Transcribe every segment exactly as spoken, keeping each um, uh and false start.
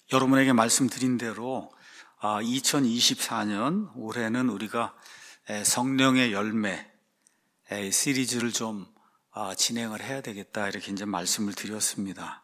여러분에게 말씀드린 대로 이천이십사 년 올해는 우리가 성령의 열매 시리즈를 좀 진행을 해야 되겠다, 이렇게 이제 말씀을 드렸습니다.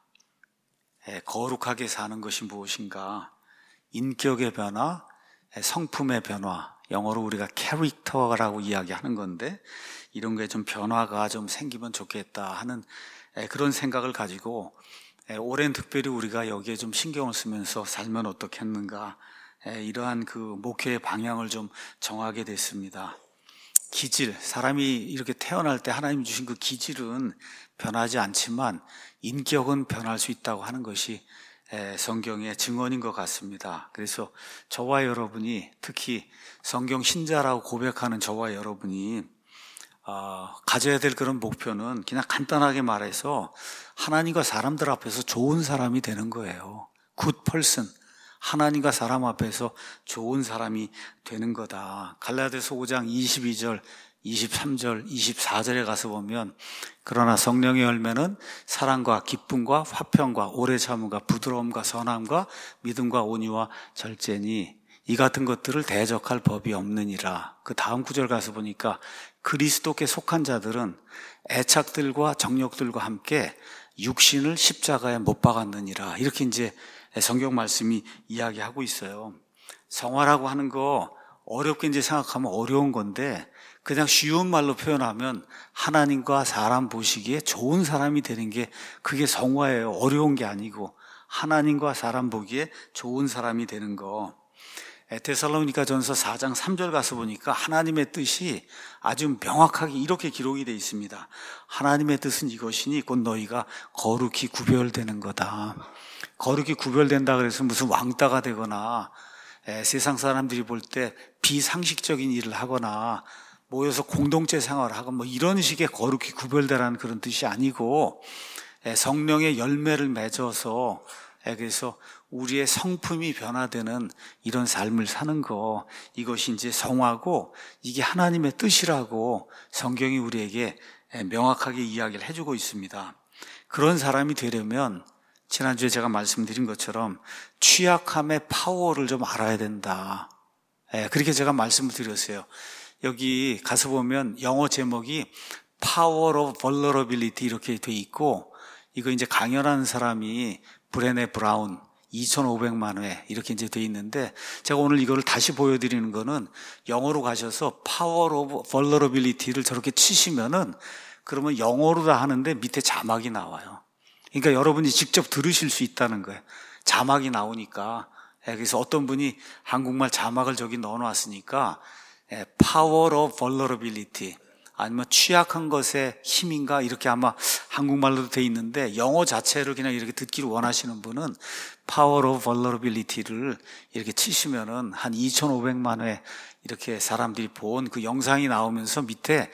거룩하게 사는 것이 무엇인가? 인격의 변화, 성품의 변화, 영어로 우리가 캐릭터라고 이야기하는 건데, 이런 게 좀 변화가 좀 생기면 좋겠다 하는 그런 생각을 가지고 올해는 특별히 우리가 여기에 좀 신경을 쓰면서 살면 어떻겠는가, 이러한 그 목회의 방향을 좀 정하게 됐습니다. 기질, 사람이 이렇게 태어날 때 하나님 주신 그 기질은 변하지 않지만 인격은 변할 수 있다고 하는 것이 성경의 증언인 것 같습니다. 그래서 저와 여러분이, 특히 성경 신자라고 고백하는 저와 여러분이 어, 가져야 될 그런 목표는 그냥 간단하게 말해서 하나님과 사람들 앞에서 좋은 사람이 되는 거예요. Good person. 하나님과 사람 앞에서 좋은 사람이 되는 거다. 갈라디아서 오 장 이십이 절, 이십삼 절, 이십사 절에 가서 보면, 그러나 성령의 열매는 사랑과 기쁨과 화평과 오래 참음과 부드러움과 선함과 믿음과 온유와 절제니 이 같은 것들을 대적할 법이 없느니라. 그 다음 구절 가서 보니까 그리스도께 속한 자들은 애착들과 정욕들과 함께 육신을 십자가에 못 박았느니라. 이렇게 이제 성경 말씀이 이야기하고 있어요. 성화라고 하는 거 어렵게 이제 생각하면 어려운 건데, 그냥 쉬운 말로 표현하면 하나님과 사람 보시기에 좋은 사람이 되는 게 그게 성화예요. 어려운 게 아니고 하나님과 사람 보기에 좋은 사람이 되는 거. 데살로니가전서 사 장 삼 절 가서 보니까 하나님의 뜻이 아주 명확하게 이렇게 기록이 되어 있습니다. 하나님의 뜻은 이것이니 곧 너희가 거룩히 구별되는 거다. 거룩히 구별된다 그래서 무슨 왕따가 되거나 에, 세상 사람들이 볼 때 비상식적인 일을 하거나 모여서 공동체 생활을 하고 뭐 이런 식의 거룩히 구별되라는 그런 뜻이 아니고, 에, 성령의 열매를 맺어서 에, 그래서 우리의 성품이 변화되는 이런 삶을 사는 거, 이것이 이제 성화고 이게 하나님의 뜻이라고 성경이 우리에게 명확하게 이야기를 해주고 있습니다. 그런 사람이 되려면 지난주에 제가 말씀드린 것처럼 취약함의 파워를 좀 알아야 된다. 그렇게 제가 말씀을 드렸어요. 여기 가서 보면 영어 제목이 Power of Vulnerability 이렇게 돼 있고, 이거 이제 강연하는 사람이 브레네 브라운 이천오백만 회 이렇게 이제 돼 있는데, 제가 오늘 이거를 다시 보여드리는 거는 영어로 가셔서 Power of Vulnerability를 저렇게 치시면은 그러면 영어로 다 하는데 밑에 자막이 나와요. 그러니까 여러분이 직접 들으실 수 있다는 거예요. 자막이 나오니까. 그래서 어떤 분이 한국말 자막을 저기 넣어놨으니까 Power of Vulnerability, 아니면 취약한 것의 힘인가, 이렇게 아마 한국말로도 돼 있는데 영어 자체를 그냥 이렇게 듣기를 원하시는 분은 Power of Vulnerability를 이렇게 치시면은 한 이천오백만 회 이렇게 사람들이 본 그 영상이 나오면서 밑에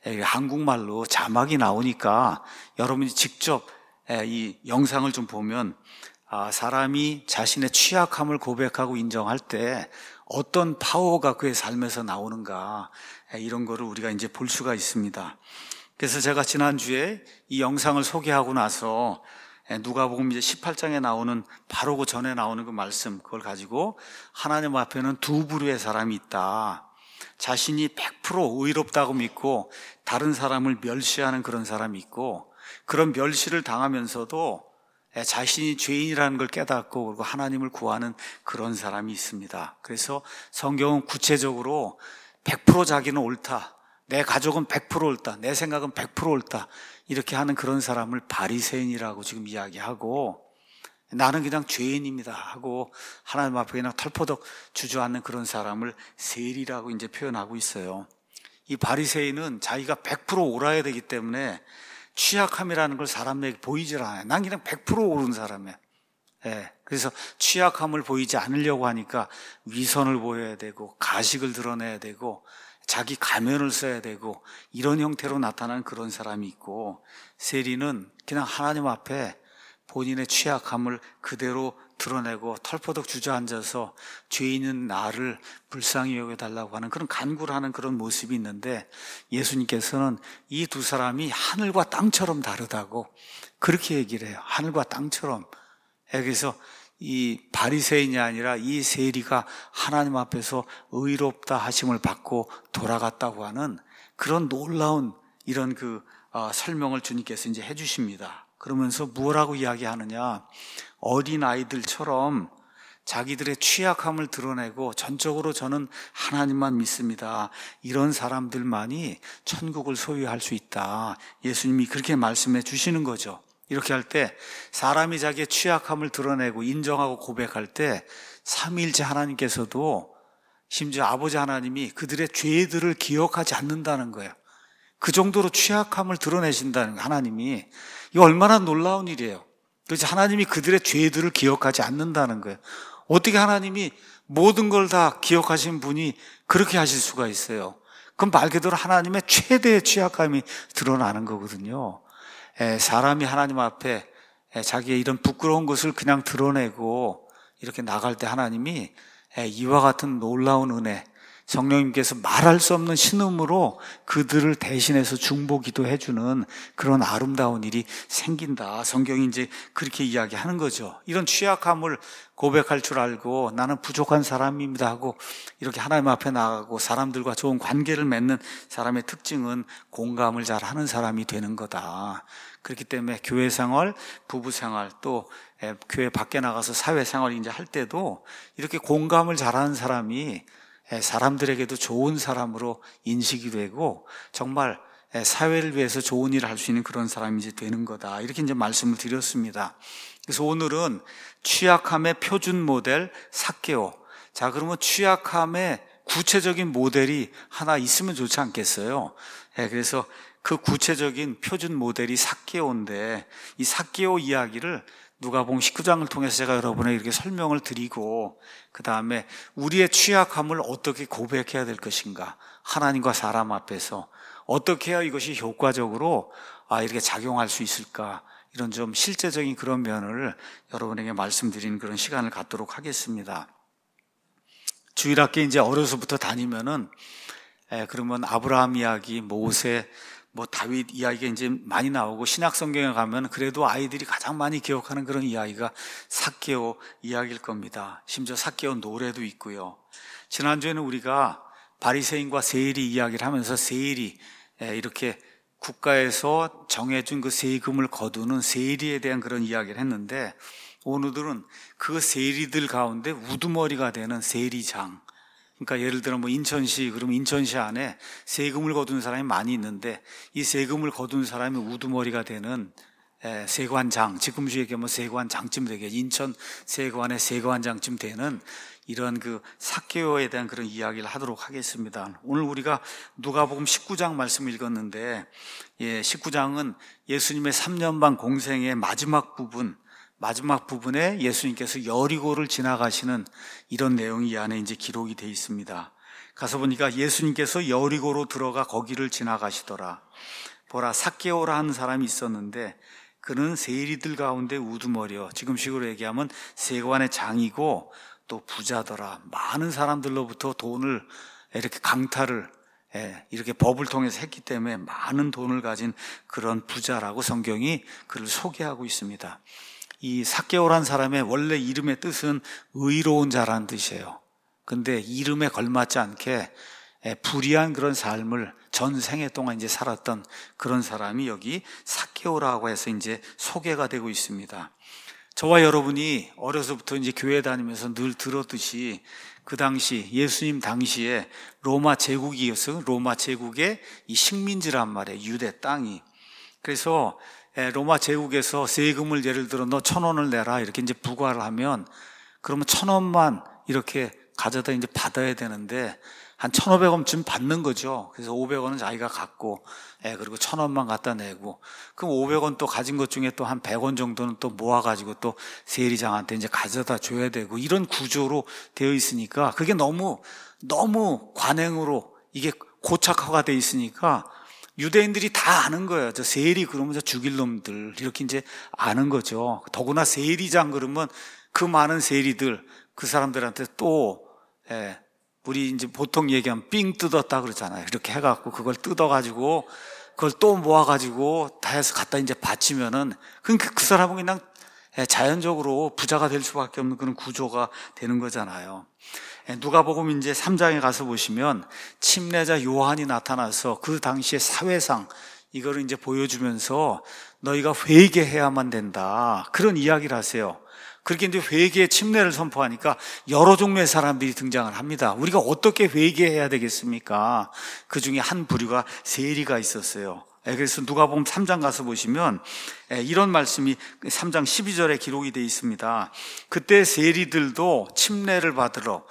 한국말로 자막이 나오니까 여러분이 직접 이 영상을 좀 보면, 아, 사람이 자신의 취약함을 고백하고 인정할 때 어떤 파워가 그의 삶에서 나오는가, 이런 거를 우리가 이제 볼 수가 있습니다. 그래서 제가 지난주에 이 영상을 소개하고 나서 누가복음 이제 십팔 장에 나오는 바로 그 전에 나오는 그 말씀, 그걸 가지고 하나님 앞에는 두 부류의 사람이 있다. 자신이 백 퍼센트 의롭다고 믿고 다른 사람을 멸시하는 그런 사람이 있고, 그런 멸시를 당하면서도 자신이 죄인이라는 걸 깨닫고 그리고 하나님을 구하는 그런 사람이 있습니다. 그래서 성경은 구체적으로 백 퍼센트 자기는 옳다, 내 가족은 백 퍼센트 옳다, 내 생각은 백 퍼센트 옳다, 이렇게 하는 그런 사람을 바리새인이라고 지금 이야기하고, 나는 그냥 죄인입니다 하고 하나님 앞에 그냥 털퍼덕 주저앉는 그런 사람을 세리라고 이제 표현하고 있어요. 이 바리새인은 자기가 백 퍼센트 옳아야 되기 때문에 취약함이라는 걸 사람에게 보이질 않아요. 난 그냥 백 퍼센트 옳은 사람이야. 예, 그래서 취약함을 보이지 않으려고 하니까 위선을 보여야 되고 가식을 드러내야 되고 자기 가면을 써야 되고 이런 형태로 나타나는 그런 사람이 있고, 세리는 그냥 하나님 앞에 본인의 취약함을 그대로 드러내고 털퍼덕 주저앉아서 죄인은 나를 불쌍히 여겨달라고 하는 그런 간구를 하는 그런 모습이 있는데, 예수님께서는 이 두 사람이 하늘과 땅처럼 다르다고 그렇게 얘기를 해요. 하늘과 땅처럼. 그래서 이 바리새인이 아니라 이 세리가 하나님 앞에서 의롭다 하심을 받고 돌아갔다고 하는 그런 놀라운 이런 그 어, 설명을 주님께서 이제 해주십니다. 그러면서 뭐라고 이야기하느냐? 어린 아이들처럼 자기들의 취약함을 드러내고 전적으로 저는 하나님만 믿습니다. 이런 사람들만이 천국을 소유할 수 있다. 예수님이 그렇게 말씀해 주시는 거죠. 이렇게 할 때 사람이 자기의 취약함을 드러내고 인정하고 고백할 때 삼위일체 하나님께서도 심지어 아버지 하나님이 그들의 죄들을 기억하지 않는다는 거예요. 그 정도로 취약함을 드러내신다는 거예요. 하나님이. 이거 얼마나 놀라운 일이에요. 그래서 하나님이 그들의 죄들을 기억하지 않는다는 거예요. 어떻게 하나님이 모든 걸 다 기억하신 분이 그렇게 하실 수가 있어요? 그럼 말 그대로 하나님의 최대의 취약함이 드러나는 거거든요. 에, 사람이 하나님 앞에 에, 자기의 이런 부끄러운 것을 그냥 드러내고 이렇게 나갈 때 하나님이 에, 이와 같은 놀라운 은혜, 성령님께서 말할 수 없는 신음으로 그들을 대신해서 중보 기도해주는 그런 아름다운 일이 생긴다. 성경이 이제 그렇게 이야기하는 거죠. 이런 취약함을 고백할 줄 알고 나는 부족한 사람입니다 하고 이렇게 하나님 앞에 나가고 사람들과 좋은 관계를 맺는 사람의 특징은 공감을 잘 하는 사람이 되는 거다. 그렇기 때문에 교회 생활, 부부 생활, 또 교회 밖에 나가서 사회 생활 이제 할 때도 이렇게 공감을 잘하는 사람이 사람들에게도 좋은 사람으로 인식이 되고 정말 사회를 위해서 좋은 일을 할 수 있는 그런 사람이 이제 되는 거다. 이렇게 이제 말씀을 드렸습니다. 그래서 오늘은 취약함의 표준 모델 삭개오. 자, 그러면 취약함의 구체적인 모델이 하나 있으면 좋지 않겠어요? 그래서 그 구체적인 표준 모델이 삭개오인데 이 삭개오 이야기를 누가복음 십구 장을 통해서 제가 여러분에게 이렇게 설명을 드리고 그 다음에 우리의 취약함을 어떻게 고백해야 될 것인가, 하나님과 사람 앞에서 어떻게 해야 이것이 효과적으로 아 이렇게 작용할 수 있을까, 이런 좀 실제적인 그런 면을 여러분에게 말씀드리는 그런 시간을 갖도록 하겠습니다. 주일학교 이제 어려서부터 다니면은 에, 그러면 아브라함 이야기, 모세, 뭐 다윗 이야기가 이제 많이 나오고 신약 성경에 가면 그래도 아이들이 가장 많이 기억하는 그런 이야기가 삭개오 이야기일 겁니다. 심지어 삭개오 노래도 있고요. 지난주에는 우리가 바리새인과 세일이 이야기를 하면서 세일이 이렇게 국가에서 정해준 그 세금을 거두는 세리에 대한 그런 이야기를 했는데 오늘들은 그 세리들 가운데 우두머리가 되는 세리장, 그러니까 예를 들어 뭐 인천시, 그러면 인천시 안에 세금을 거두는 사람이 많이 있는데 이 세금을 거두는 사람이 우두머리가 되는 에, 세관장, 지금 얘기하면 세관장쯤 되겠죠. 인천 세관의 세관장쯤 되는 이런 그 삭개오에 대한 그런 이야기를 하도록 하겠습니다. 오늘 우리가 누가복음 십구 장 말씀을 읽었는데, 예, 십구 장은 예수님의 삼 년 반 공생의 마지막 부분, 마지막 부분에 예수님께서 여리고를 지나가시는 이런 내용이 이 안에 이제 기록이 되어 있습니다. 가서 보니까 예수님께서 여리고로 들어가 거기를 지나가시더라. 보라, 삭개오라 하는 사람이 있었는데 그는 세리들 가운데 우두머리요, 지금식으로 얘기하면 세관의 장이고 또 부자더라. 많은 사람들로부터 돈을 이렇게 강탈을 이렇게 법을 통해서 했기 때문에 많은 돈을 가진 그런 부자라고 성경이 그를 소개하고 있습니다. 이 삭개오란 사람의 원래 이름의 뜻은 의로운 자라는 뜻이에요. 근데 이름에 걸맞지 않게 불의한 그런 삶을 전 생애 동안 이제 살았던 그런 사람이 여기 삭개오라고 해서 이제 소개가 되고 있습니다. 저와 여러분이 어려서부터 이제 교회 다니면서 늘 들었듯이 그 당시 예수님 당시에 로마 제국이었어요. 로마 제국의 이 식민지란 말이에요. 유대 땅이. 그래서 로마 제국에서 세금을 예를 들어 너 천 원을 내라 이렇게 이제 부과를 하면 그러면 천 원만 이렇게 가져다 이제 받아야 되는데 한 천오백 원쯤 받는 거죠. 그래서 오백 원은 자기가 갖고, 예, 그리고 천 원만 갖다 내고, 그럼 오백 원 또 가진 것 중에 또 한 백 원 정도는 또 모아가지고 또 세리장한테 이제 가져다 줘야 되고, 이런 구조로 되어 있으니까 그게 너무, 너무 관행으로 이게 고착화가 되어 있으니까 유대인들이 다 아는 거예요. 저 세리 그러면 저 죽일 놈들, 이렇게 이제 아는 거죠. 더구나 세리장 그러면 그 많은 세리들, 그 사람들한테 또, 예, 우리 이제 보통 얘기하면 삥 뜯었다 그러잖아요. 이렇게 해갖고 그걸 뜯어가지고 그걸 또 모아가지고 다 해서 갖다 이제 바치면은 그러니까 그 사람은 그냥 자연적으로 부자가 될 수밖에 없는 그런 구조가 되는 거잖아요. 누가복음 이제 삼 장에 가서 보시면 침례자 요한이 나타나서 그 당시의 사회상 이거를 이제 보여주면서 너희가 회개해야만 된다, 그런 이야기를 하세요. 그렇게 이제 회개의 침례를 선포하니까 여러 종류의 사람들이 등장을 합니다. 우리가 어떻게 회개해야 되겠습니까? 그 중에 한 부류가 세리가 있었어요. 그래서 누가복음 삼 장 가서 보시면 이런 말씀이 삼 장 십이 절에 기록이 되어 있습니다. 그때 세리들도 침례를 받으러,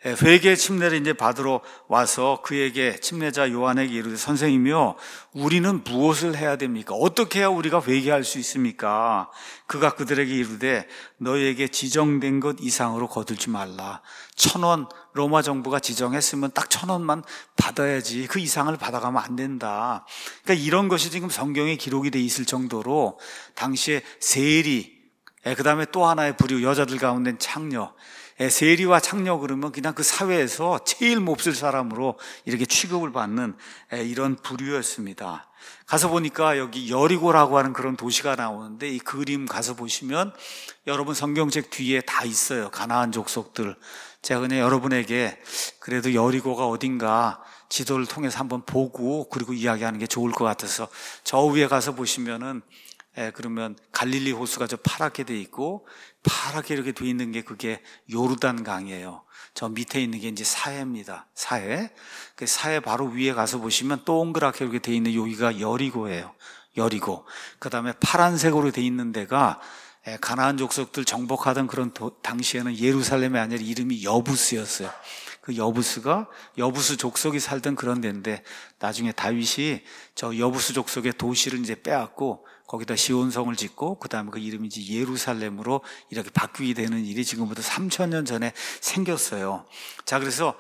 회개 침례를 이제 받으러 와서 그에게, 침례자 요한에게 이르되 선생님이요, 우리는 무엇을 해야 됩니까? 어떻게 해야 우리가 회개할 수 있습니까? 그가 그들에게 이르되 너희에게 지정된 것 이상으로 거들지 말라. 천 원, 로마 정부가 지정했으면 딱 천 원만 받아야지 그 이상을 받아가면 안 된다. 그러니까 이런 것이 지금 성경에 기록이 돼 있을 정도로 당시에 세리, 그 다음에 또 하나의 부류, 여자들 가운데 창녀, 세리와 창녀 그러면 그냥 그 사회에서 제일 몹쓸 사람으로 이렇게 취급을 받는 이런 부류였습니다. 가서 보니까 여기 여리고라고 하는 그런 도시가 나오는데, 이 그림 가서 보시면 여러분 성경책 뒤에 다 있어요. 가나안 족속들. 제가 그냥 여러분에게 그래도 여리고가 어딘가 지도를 통해서 한번 보고 그리고 이야기하는 게 좋을 것 같아서, 저 위에 가서 보시면은 예, 그러면 갈릴리 호수가 저 파랗게 돼 있고, 파랗게 이렇게 돼 있는 게 그게 요르단 강이에요. 저 밑에 있는 게 이제 사해입니다. 사해. 그 사해 바로 위에 가서 보시면 동그랗게 이렇게 돼 있는 여기가 여리고예요. 여리고. 그 다음에 파란색으로 돼 있는 데가 가나안 족속들 정복하던 그런 도, 당시에는 예루살렘이 아니라 이름이 여부스였어요. 그 여부스가 여부스 족속이 살던 그런 데인데, 나중에 다윗이 저 여부스 족속의 도시를 이제 빼앗고 거기다 시온성을 짓고 그 다음에 그 이름이 이제 예루살렘으로 이렇게 바뀌게 되는 일이 지금부터 삼천 년 전에 생겼어요. 자, 그래서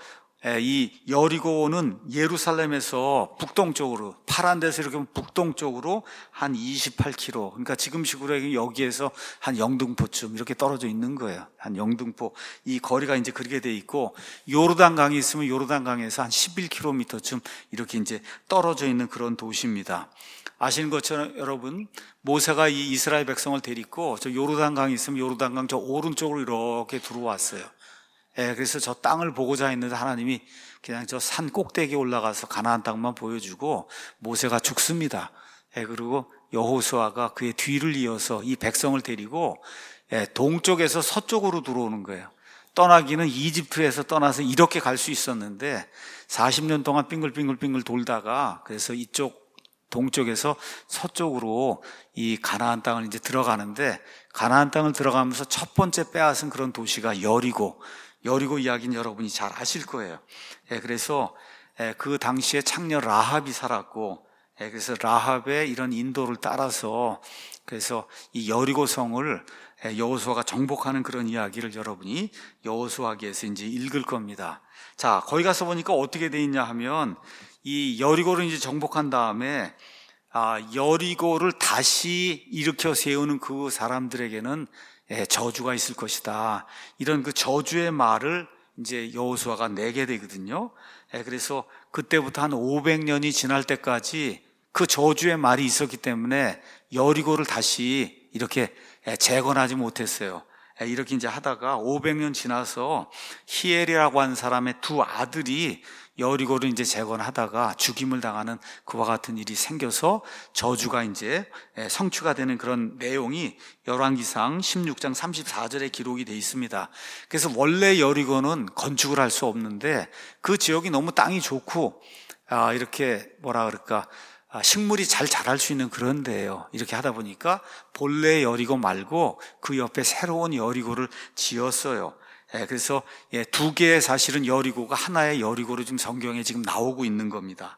이 여리고는 예루살렘에서 북동쪽으로, 파란 데서 이렇게 북동쪽으로 한 이십팔 킬로미터, 그러니까 지금식으로 여기에서 한 영등포쯤 이렇게 떨어져 있는 거예요. 한 영등포, 이 거리가 이제 그렇게 돼 있고, 요르단강이 있으면 요르단강에서 한 십일 킬로미터쯤 이렇게 이제 떨어져 있는 그런 도시입니다. 아시는 것처럼 여러분, 모세가 이 이스라엘 백성을 데리고 저 요르단강이 있으면 요르단강 저 오른쪽으로 이렇게 들어왔어요. 예, 그래서 저 땅을 보고자 했는데 하나님이 그냥 저 산 꼭대기에 올라가서 가나안 땅만 보여주고 모세가 죽습니다. 예, 그리고 여호수아가 그의 뒤를 이어서 이 백성을 데리고 예, 동쪽에서 서쪽으로 들어오는 거예요. 떠나기는 이집트에서 떠나서 이렇게 갈 수 있었는데 사십 년 동안 빙글빙글빙글 돌다가, 그래서 이쪽 동쪽에서 서쪽으로 이 가나안 땅을 이제 들어가는데, 가나안 땅을 들어가면서 첫 번째 빼앗은 그런 도시가 여리고, 여리고 이야기는 여러분이 잘 아실 거예요. 예, 그래서 예, 그 당시에 창녀 라합이 살았고, 예, 그래서 라합의 이런 인도를 따라서 그래서 이 여리고 성을 예, 여호수아가 정복하는 그런 이야기를 여러분이 여호수아기에서 이제 읽을 겁니다. 자, 거기 가서 보니까 어떻게 돼 있냐 하면, 이 여리고를 이제 정복한 다음에 아, 여리고를 다시 일으켜 세우는 그 사람들에게는 예, 저주가 있을 것이다. 이런 그 저주의 말을 이제 여호수아가 내게 되거든요. 예, 그래서 그때부터 한 오백 년이 지날 때까지 그 저주의 말이 있었기 때문에 여리고를 다시 이렇게 예, 재건하지 못했어요. 예, 이렇게 이제 하다가 오백 년 지나서 히엘이라고 하는 사람의 두 아들이 여리고를 이제 재건하다가 죽임을 당하는 그와 같은 일이 생겨서 저주가 이제 성취가 되는 그런 내용이 열왕기상 십육 장 삼십사 절에 기록이 되어 있습니다. 그래서 원래 여리고는 건축을 할 수 없는데 그 지역이 너무 땅이 좋고 아, 이렇게 뭐라 그럴까, 아, 식물이 잘 자랄 수 있는 그런 데예요. 이렇게 하다 보니까 본래 여리고 말고 그 옆에 새로운 여리고를 지었어요. 예, 그래서 예, 두 개의 사실은 여리고가 하나의 여리고로 지금 성경에 지금 나오고 있는 겁니다.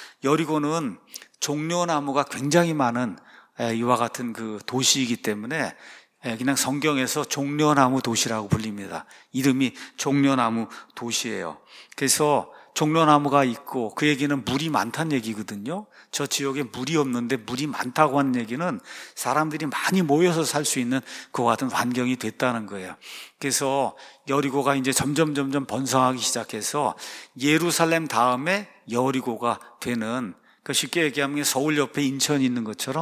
여리고는 종려나무가 굉장히 많은 예, 이와 같은 그 도시이기 때문에 예, 그냥 성경에서 종려나무 도시라고 불립니다. 이름이 종려나무 도시예요. 그래서 종려나무가 있고 그 얘기는 물이 많다는 얘기거든요. 저 지역에 물이 없는데 물이 많다고 하는 얘기는 사람들이 많이 모여서 살 수 있는 그와 같은 환경이 됐다는 거예요. 그래서 여리고가 이제 점점 점점 번성하기 시작해서 예루살렘 다음에 여리고가 되는, 그 쉽게 얘기하면 서울 옆에 인천이 있는 것처럼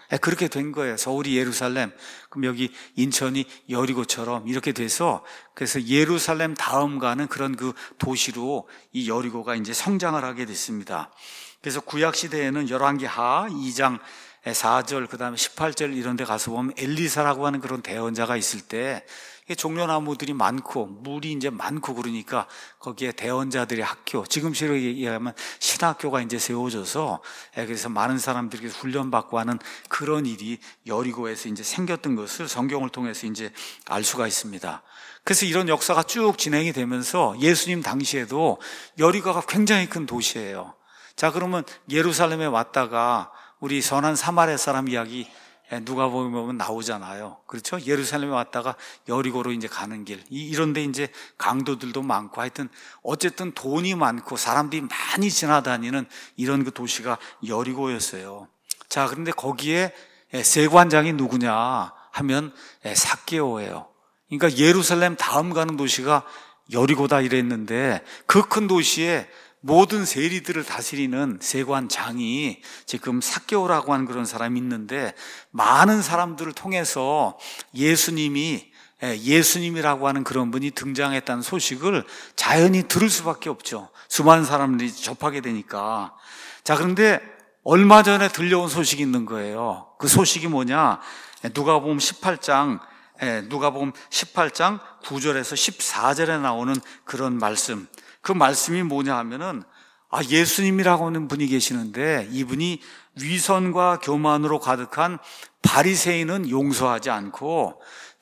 그렇게 된 거예요. 서울이 예루살렘, 그럼 여기 인천이 여리고처럼 이렇게 돼서, 그래서 예루살렘 다음 가는 그런 그 도시로 이 여리고가 이제 성장을 하게 됐습니다. 그래서 구약 시대에는 열왕기하 이 장 사 절, 그 다음에 십팔 절 이런 데 가서 보면 엘리사라고 하는 그런 대언자가 있을 때 종려나무들이 많고 물이 이제 많고 그러니까 거기에 대언자들의 학교, 지금식으로 얘기하면 신학교가 이제 세워져서, 그래서 많은 사람들이 훈련받고 하는 그런 일이 여리고에서 이제 생겼던 것을 성경을 통해서 이제 알 수가 있습니다. 그래서 이런 역사가 쭉 진행이 되면서 예수님 당시에도 여리고가 굉장히 큰 도시예요. 자, 그러면 예루살렘에 왔다가 우리 선한 사마리아 사람 이야기 누가 보면 나오잖아요. 그렇죠? 예루살렘에 왔다가 여리고로 이제 가는 길. 이런데 이제 강도들도 많고 하여튼 어쨌든 돈이 많고 사람들이 많이 지나다니는 이런 그 도시가 여리고였어요. 자, 그런데 거기에 세관장이 누구냐 하면 삭개오예요. 그러니까 예루살렘 다음 가는 도시가 여리고다 이랬는데 그 큰 도시에 모든 세리들을 다스리는 세관장이 지금 삭개오라고 하는 그런 사람이 있는데, 많은 사람들을 통해서 예수님이 예수님이라고 하는 그런 분이 등장했다는 소식을 자연히 들을 수밖에 없죠. 수많은 사람들이 접하게 되니까. 자, 그런데 얼마 전에 들려온 소식이 있는 거예요. 그 소식이 뭐냐? 누가복음 십팔 장 누가복음 십팔 장 구 절에서 십사 절에 나오는 그런 말씀. 그 말씀이 뭐냐 하면은, 아, 예수님이라고 하는 분이 계시는데 이분이 위선과 교만으로 가득한 바리새인은 용서하지 않고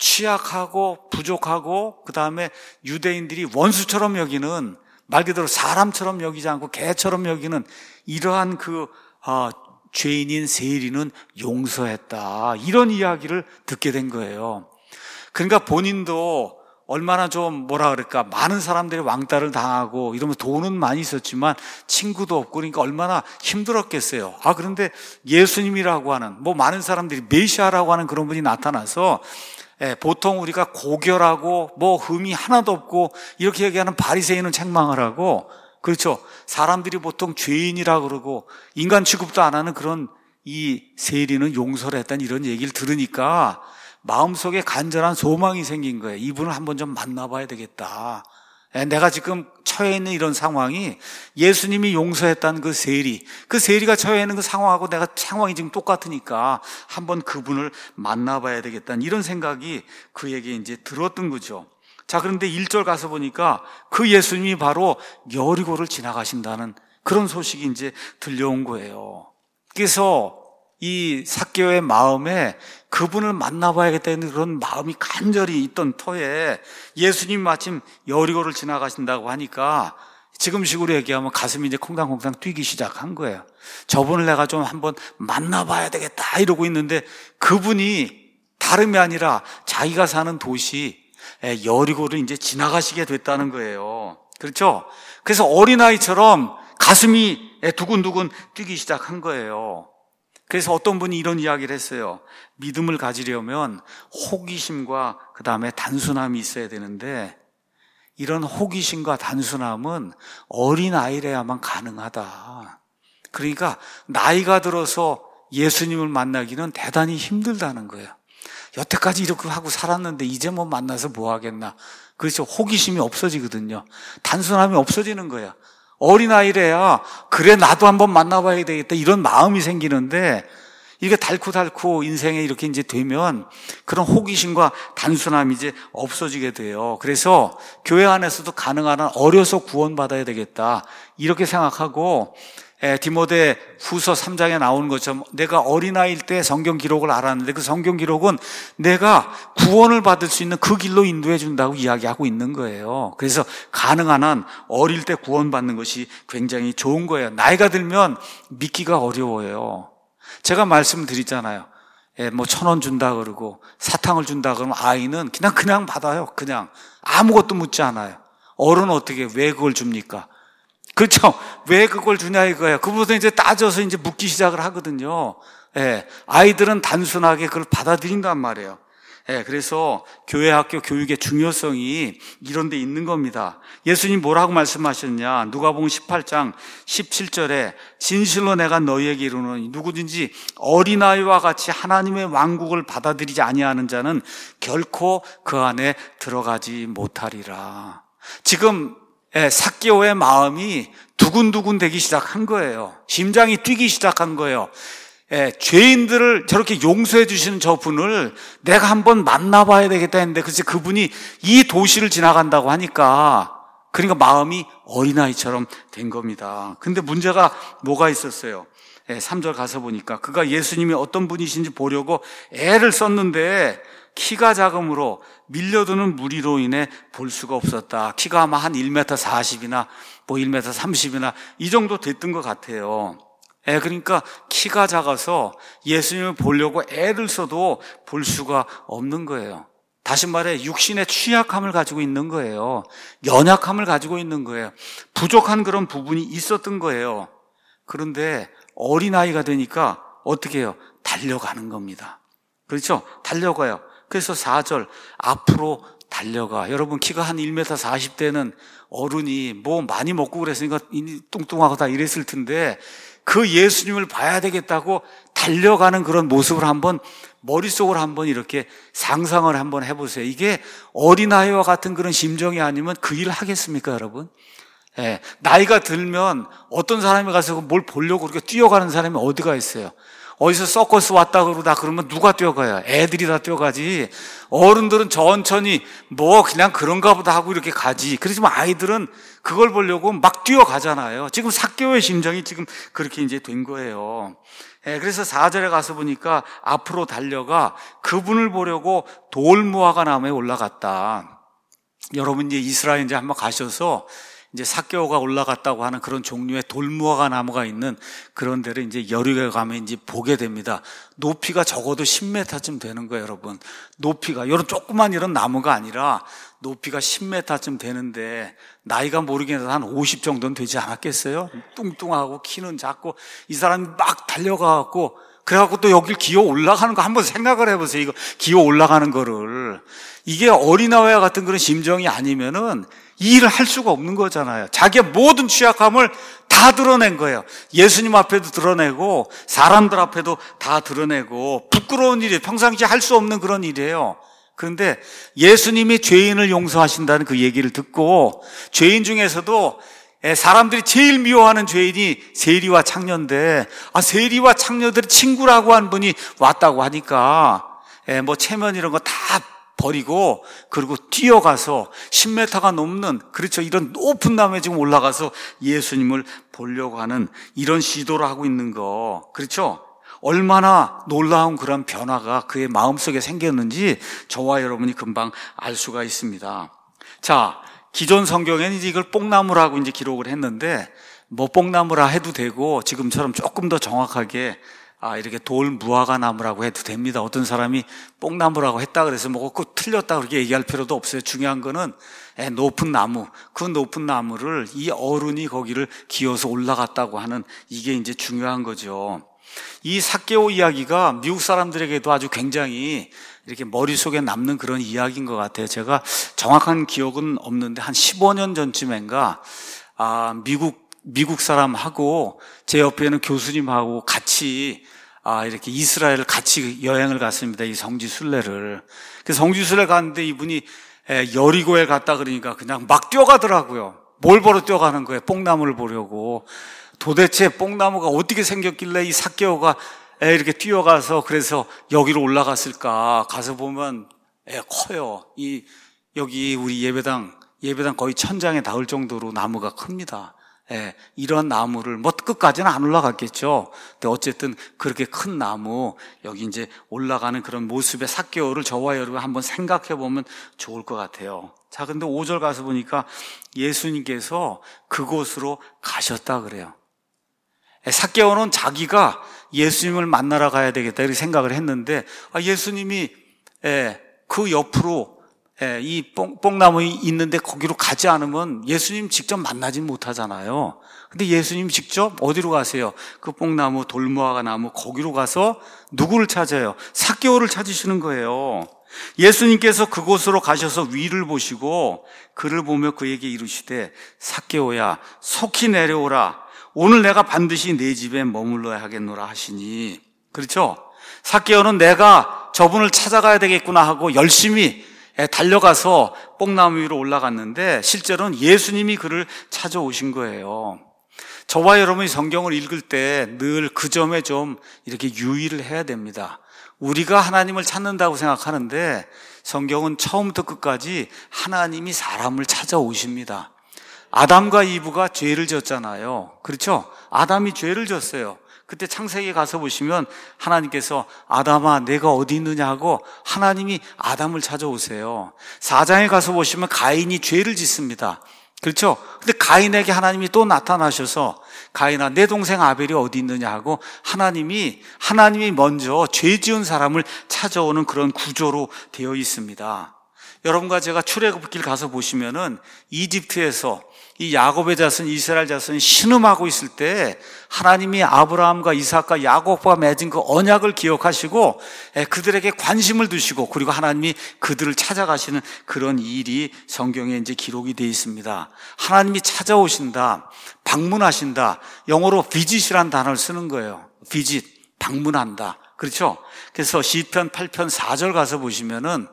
취약하고 부족하고 그 다음에 유대인들이 원수처럼 여기는, 말 그대로 사람처럼 여기지 않고 개처럼 여기는 이러한 그 아, 죄인인 세리는 용서했다, 이런 이야기를 듣게 된 거예요. 그러니까 본인도 얼마나 좀 뭐라 그럴까, 많은 사람들이 왕따를 당하고 이러면 돈은 많이 있었지만 친구도 없고 그러니까 얼마나 힘들었겠어요. 아, 그런데 예수님이라고 하는, 뭐 많은 사람들이 메시아라고 하는 그런 분이 나타나서, 예, 보통 우리가 고결하고 뭐 흠이 하나도 없고 이렇게 얘기하는 바리새인은 책망을 하고, 그렇죠, 사람들이 보통 죄인이라 그러고 인간 취급도 안 하는 그런 이 세리는 용서를 했다는 이런 얘기를 들으니까 마음속에 간절한 소망이 생긴 거예요. 이분을 한번 좀 만나봐야 되겠다. 내가 지금 처해 있는 이런 상황이 예수님이 용서했다는 그 세리, 그 세리가 처해 있는 그 상황하고 내가 상황이 지금 똑같으니까 한번 그분을 만나봐야 되겠다는 이런 생각이 그에게 이제 들었던 거죠. 자, 그런데 일 절 가서 보니까 그 예수님이 바로 여리고를 지나가신다는 그런 소식이 이제 들려온 거예요. 그래서 이 삭개오의 마음에 그분을 만나봐야겠다는 그런 마음이 간절히 있던 터에 예수님 마침 여리고를 지나가신다고 하니까 지금식으로 얘기하면 가슴이 이제 콩당콩당 뛰기 시작한 거예요. 저분을 내가 좀 한번 만나봐야 되겠다 이러고 있는데 그분이 다름이 아니라 자기가 사는 도시 여리고를 이제 지나가시게 됐다는 거예요. 그렇죠? 그래서 어린아이처럼 가슴이 두근두근 뛰기 시작한 거예요. 그래서 어떤 분이 이런 이야기를 했어요. 믿음을 가지려면 호기심과 그 다음에 단순함이 있어야 되는데 이런 호기심과 단순함은 어린아이래야만 가능하다. 그러니까 나이가 들어서 예수님을 만나기는 대단히 힘들다는 거예요. 여태까지 이렇게 하고 살았는데 이제 뭐 만나서 뭐 하겠나. 그래서 호기심이 없어지거든요. 단순함이 없어지는 거야. 어린아이래야 그래 나도 한번 만나봐야 되겠다 이런 마음이 생기는데 이게 닳고 인생에 이렇게 이제 되면 그런 호기심과 단순함이 이제 없어지게 돼요. 그래서 교회 안에서도 가능한 한 어려서 구원받아야 되겠다 이렇게 생각하고, 에, 디모데 후서 삼 장에 나오는 것처럼 내가 어린아이일 때 성경 기록을 알았는데 그 성경 기록은 내가 구원을 받을 수 있는 그 길로 인도해 준다고 이야기하고 있는 거예요. 그래서 가능한 한 어릴 때 구원받는 것이 굉장히 좋은 거예요. 나이가 들면 믿기가 어려워요. 제가 말씀드리잖아요. 예, 뭐 천 원 준다 그러고 사탕을 준다 그러면 아이는 그냥 그냥 받아요. 그냥 아무것도 묻지 않아요. 어른은 어떻게 왜 그걸 줍니까? 그렇죠? 왜 그걸 주냐 이거예요. 그보다 이제 따져서 이제 묻기 시작을 하거든요. 예, 아이들은 단순하게 그걸 받아들인단 말이에요. 예, 그래서 교회 학교 교육의 중요성이 이런 데 있는 겁니다. 예수님 뭐라고 말씀하셨냐? 누가복음 십팔 장 십칠 절에 진실로 내가 너희에게 이르노니 누구든지 어린아이와 같이 하나님의 왕국을 받아들이지 아니하는 자는 결코 그 안에 들어가지 못하리라. 지금 삭개오의 마음이 두근두근 되기 시작한 거예요. 심장이 뛰기 시작한 거예요. 예, 죄인들을 저렇게 용서해 주시는 저분을 내가 한번 만나봐야 되겠다 했는데 글쎄 그분이 이 도시를 지나간다고 하니까 그러니까 마음이 어린아이처럼 된 겁니다. 근데 문제가 뭐가 있었어요? 예, 삼 절 가서 보니까 그가 예수님이 어떤 분이신지 보려고 애를 썼는데 키가 작음으로 밀려드는 무리로 인해 볼 수가 없었다. 키가 아마 한 일 미터 사십이나 뭐 일 미터 삼십이나 이 정도 됐던 것 같아요. 예, 그러니까 키가 작아서 예수님을 보려고 애를 써도 볼 수가 없는 거예요. 다시 말해 육신의 취약함을 가지고 있는 거예요. 연약함을 가지고 있는 거예요. 부족한 그런 부분이 있었던 거예요. 그런데 어린아이가 되니까 어떻게 해요? 달려가는 겁니다. 그렇죠? 달려가요. 그래서 사 절 앞으로 달려가. 여러분 키가 한 일 미터 사십 되는 어른이 뭐 많이 먹고 그랬으니까 뚱뚱하고 다 이랬을 텐데 그 예수님을 봐야 되겠다고 달려가는 그런 모습을 한번 머릿속으로 한번 이렇게 상상을 한번 해보세요. 이게 어린아이와 같은 그런 심정이 아니면 그 일을 하겠습니까, 여러분? 예, 나이가 들면 어떤 사람이 가서 뭘 보려고 그렇게 뛰어가는 사람이 어디가 있어요? 어디서 서커스 왔다 그러다 그러면 누가 뛰어가요? 애들이 다 뛰어가지. 어른들은 천천히 뭐 그냥 그런가 보다 하고 이렇게 가지. 그렇지만 아이들은 그걸 보려고 막 뛰어가잖아요. 지금 삭개오의 심정이 지금 그렇게 이제 된 거예요. 예, 그래서 사 절에 가서 보니까 앞으로 달려가 그분을 보려고 돌무화과 나무에 올라갔다. 여러분 이제 이스라엘 이제 한번 가셔서 이제 삭개오가 올라갔다고 하는 그런 종류의 돌무화과 나무가 있는 그런 데를 이제 여리고에 가면 이제 보게 됩니다. 높이가 적어도 십 미터쯤 되는 거예요, 여러분. 높이가 이런 조그만 이런 나무가 아니라 높이가 십 미터쯤 되는데 나이가 모르겠는데 한 오십 정도는 되지 않았겠어요? 뚱뚱하고 키는 작고 이 사람이 막 달려가갖고 그래갖고 또 여길 기어 올라가는 거 한번 생각을 해보세요. 이거 기어 올라가는 거를. 이게 어린아이와 같은 그런 심정이 아니면은 이 일을 할 수가 없는 거잖아요. 자기의 모든 취약함을 다 드러낸 거예요. 예수님 앞에도 드러내고 사람들 앞에도 다 드러내고 부끄러운 일이에요. 평상시에 할 수 없는 그런 일이에요. 그런데 예수님이 죄인을 용서하신다는 그 얘기를 듣고 죄인 중에서도 사람들이 제일 미워하는 죄인이 세리와 창녀인데 아 세리와 창녀들이 친구라고 한 분이 왔다고 하니까 뭐 체면 이런 거 다 버리고 그리고 뛰어가서 십 미터가 넘는 그렇죠 이런 높은 나무에 지금 올라가서 예수님을 보려고 하는 이런 시도를 하고 있는 거 그렇죠? 얼마나 놀라운 그런 변화가 그의 마음속에 생겼는지 저와 여러분이 금방 알 수가 있습니다. 자, 기존 성경에는 이제 이걸 뽕나무라고 이제 기록을 했는데 뭐 뽕나무라 해도 되고 지금처럼 조금 더 정확하게 아, 이렇게 돌무화과 나무라고 해도 됩니다. 어떤 사람이 뽕나무라고 했다 그래서 뭐 꼭 틀렸다 그렇게 얘기할 필요도 없어요. 중요한 거는 높은 나무, 그 높은 나무를 이 어른이 거기를 기어서 올라갔다고 하는 이게 이제 중요한 거죠. 이 삭개오 이야기가 미국 사람들에게도 아주 굉장히 이렇게 머릿속에 남는 그런 이야기인 것 같아요. 제가 정확한 기억은 없는데 한 십오 년 전쯤인가 아, 미국 미국 사람하고 제 옆에는 교수님하고 같이 아, 이렇게 이스라엘을 같이 여행을 갔습니다. 이 성지 순례를. 그래서 성지 순례 갔는데 이분이 여리고에 갔다 그러니까 그냥 막 뛰어가더라고요. 뭘 보러 뛰어가는 거예요? 뽕나무를 보려고. 도대체 뽕나무가 어떻게 생겼길래 이 삭개오가 이렇게 뛰어가서 그래서 여기로 올라갔을까? 가서 보면 커요. 이 여기 우리 예배당 예배당 거의 천장에 닿을 정도로 나무가 큽니다. 예, 이런 나무를 뭐 끝까지는 안 올라갔겠죠. 근데 어쨌든 그렇게 큰 나무 여기 이제 올라가는 그런 모습의 삭개오를 저와 여러분 한번 생각해 보면 좋을 것 같아요. 자, 근데 오 절 가서 보니까 예수님께서 그곳으로 가셨다 그래요. 삭개오는 자기가 예수님을 만나러 가야 되겠다 이렇게 생각을 했는데 아, 예수님이 예, 그 옆으로 예, 이 뽕, 뽕나무 있는데 거기로 가지 않으면 예수님 직접 만나진 못하잖아요. 근데 예수님 직접 어디로 가세요? 그 뽕나무, 돌무화과 나무 거기로 가서 누구를 찾아요? 삭개오를 찾으시는 거예요. 예수님께서 그곳으로 가셔서 위를 보시고 그를 보며 그에게 이르시되 삭개오야 속히 내려오라. 오늘 내가 반드시 내 집에 머물러야 하겠노라 하시니. 그렇죠? 삭개오는 내가 저분을 찾아가야 되겠구나 하고 열심히 달려가서 뽕나무 위로 올라갔는데 실제로는 예수님이 그를 찾아오신 거예요. 저와 여러분이 성경을 읽을 때 늘 그 점에 좀 이렇게 유의를 해야 됩니다. 우리가 하나님을 찾는다고 생각하는데 성경은 처음부터 끝까지 하나님이 사람을 찾아오십니다. 아담과 이브가 죄를 졌잖아요. 그렇죠? 아담이 죄를 졌어요. 그때 창세기에 가서 보시면 하나님께서 아담아 내가 어디 있느냐 하고 하나님이 아담을 찾아오세요. 사 장에 가서 보시면 가인이 죄를 짓습니다. 그렇죠? 근데 가인에게 하나님이 또 나타나셔서 가인아 내 동생 아벨이 어디 있느냐 하고 하나님이 하나님이 먼저 죄 지은 사람을 찾아오는 그런 구조로 되어 있습니다. 여러분과 제가 출애굽길 가서 보시면은 이집트에서 이 야곱의 자손 이스라엘 자손이 신음하고 있을 때 하나님이 아브라함과 이삭과 야곱과 맺은 그 언약을 기억하시고 그들에게 관심을 두시고 그리고 하나님이 그들을 찾아가시는 그런 일이 성경에 이제 기록이 되어 있습니다. 하나님이 찾아오신다, 방문하신다. 영어로 visit이라는 단어를 쓰는 거예요. visit, 방문한다. 그렇죠? 그래서 시편 팔 편 사 절 가서 보시면은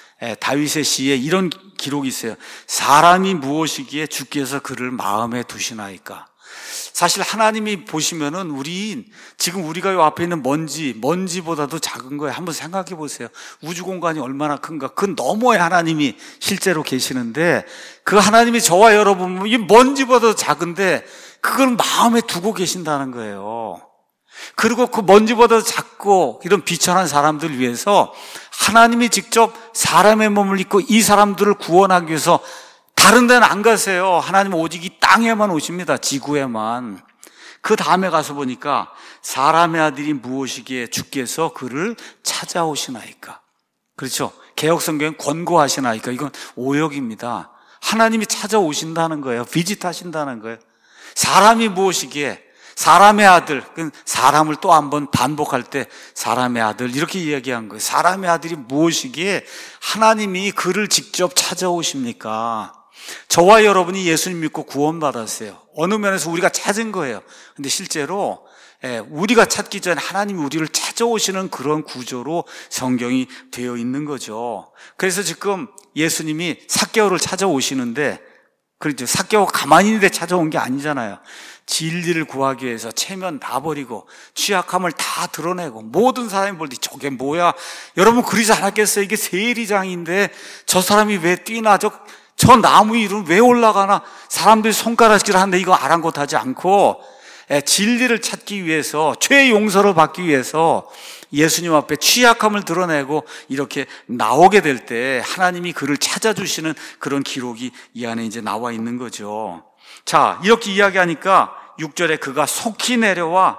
다윗의 시에 이런 기록이 있어요. 사람이 무엇이기에 주께서 그를 마음에 두시나이까. 사실 하나님이 보시면은 우리 지금 우리가 요 앞에 있는 먼지, 먼지보다도 작은 거예요. 한번 생각해 보세요. 우주 공간이 얼마나 큰가. 그 너머에 하나님이 실제로 계시는데 그 하나님이 저와 여러분 이 먼지보다도 작은데 그걸 마음에 두고 계신다는 거예요. 그리고 그 먼지보다 작고 이런 비천한 사람들을 위해서 하나님이 직접 사람의 몸을 입고 이 사람들을 구원하기 위해서 다른 데는 안 가세요. 하나님은 오직 이 땅에만 오십니다. 지구에만. 그 다음에 가서 보니까 사람의 아들이 무엇이기에 주께서 그를 찾아오시나이까. 그렇죠? 개혁성경은 권고하시나이까. 이건 오역입니다. 하나님이 찾아오신다는 거예요. 비짓하신다는 거예요. 사람이 무엇이기에 사람의 아들, 사람을 또 한 번 반복할 때 사람의 아들 이렇게 이야기한 거예요. 사람의 아들이 무엇이기에 하나님이 그를 직접 찾아오십니까? 저와 여러분이 예수님 믿고 구원받았어요. 어느 면에서 우리가 찾은 거예요. 근데 실제로 우리가 찾기 전에 하나님이 우리를 찾아오시는 그런 구조로 성경이 되어 있는 거죠. 그래서 지금 예수님이 삭개오를 찾아오시는데 그렇죠. 삭개오가 가만히 있는데 찾아온 게 아니잖아요. 진리를 구하기 위해서 체면 다 버리고 취약함을 다 드러내고 모든 사람이 볼 때 저게 뭐야? 여러분 그러지 않았겠어요? 이게 세리장인데 저 사람이 왜 뛰나? 저, 저 나무 위로 왜 올라가나? 사람들이 손가락질 하는데 이거 아랑곳하지 않고 진리를 찾기 위해서 죄의 용서를 받기 위해서 예수님 앞에 취약함을 드러내고 이렇게 나오게 될 때 하나님이 그를 찾아주시는 그런 기록이 이 안에 이제 나와 있는 거죠. 자, 이렇게 이야기하니까 육 절에 그가 속히 내려와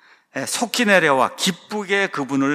속히 내려와 기쁘게 그분을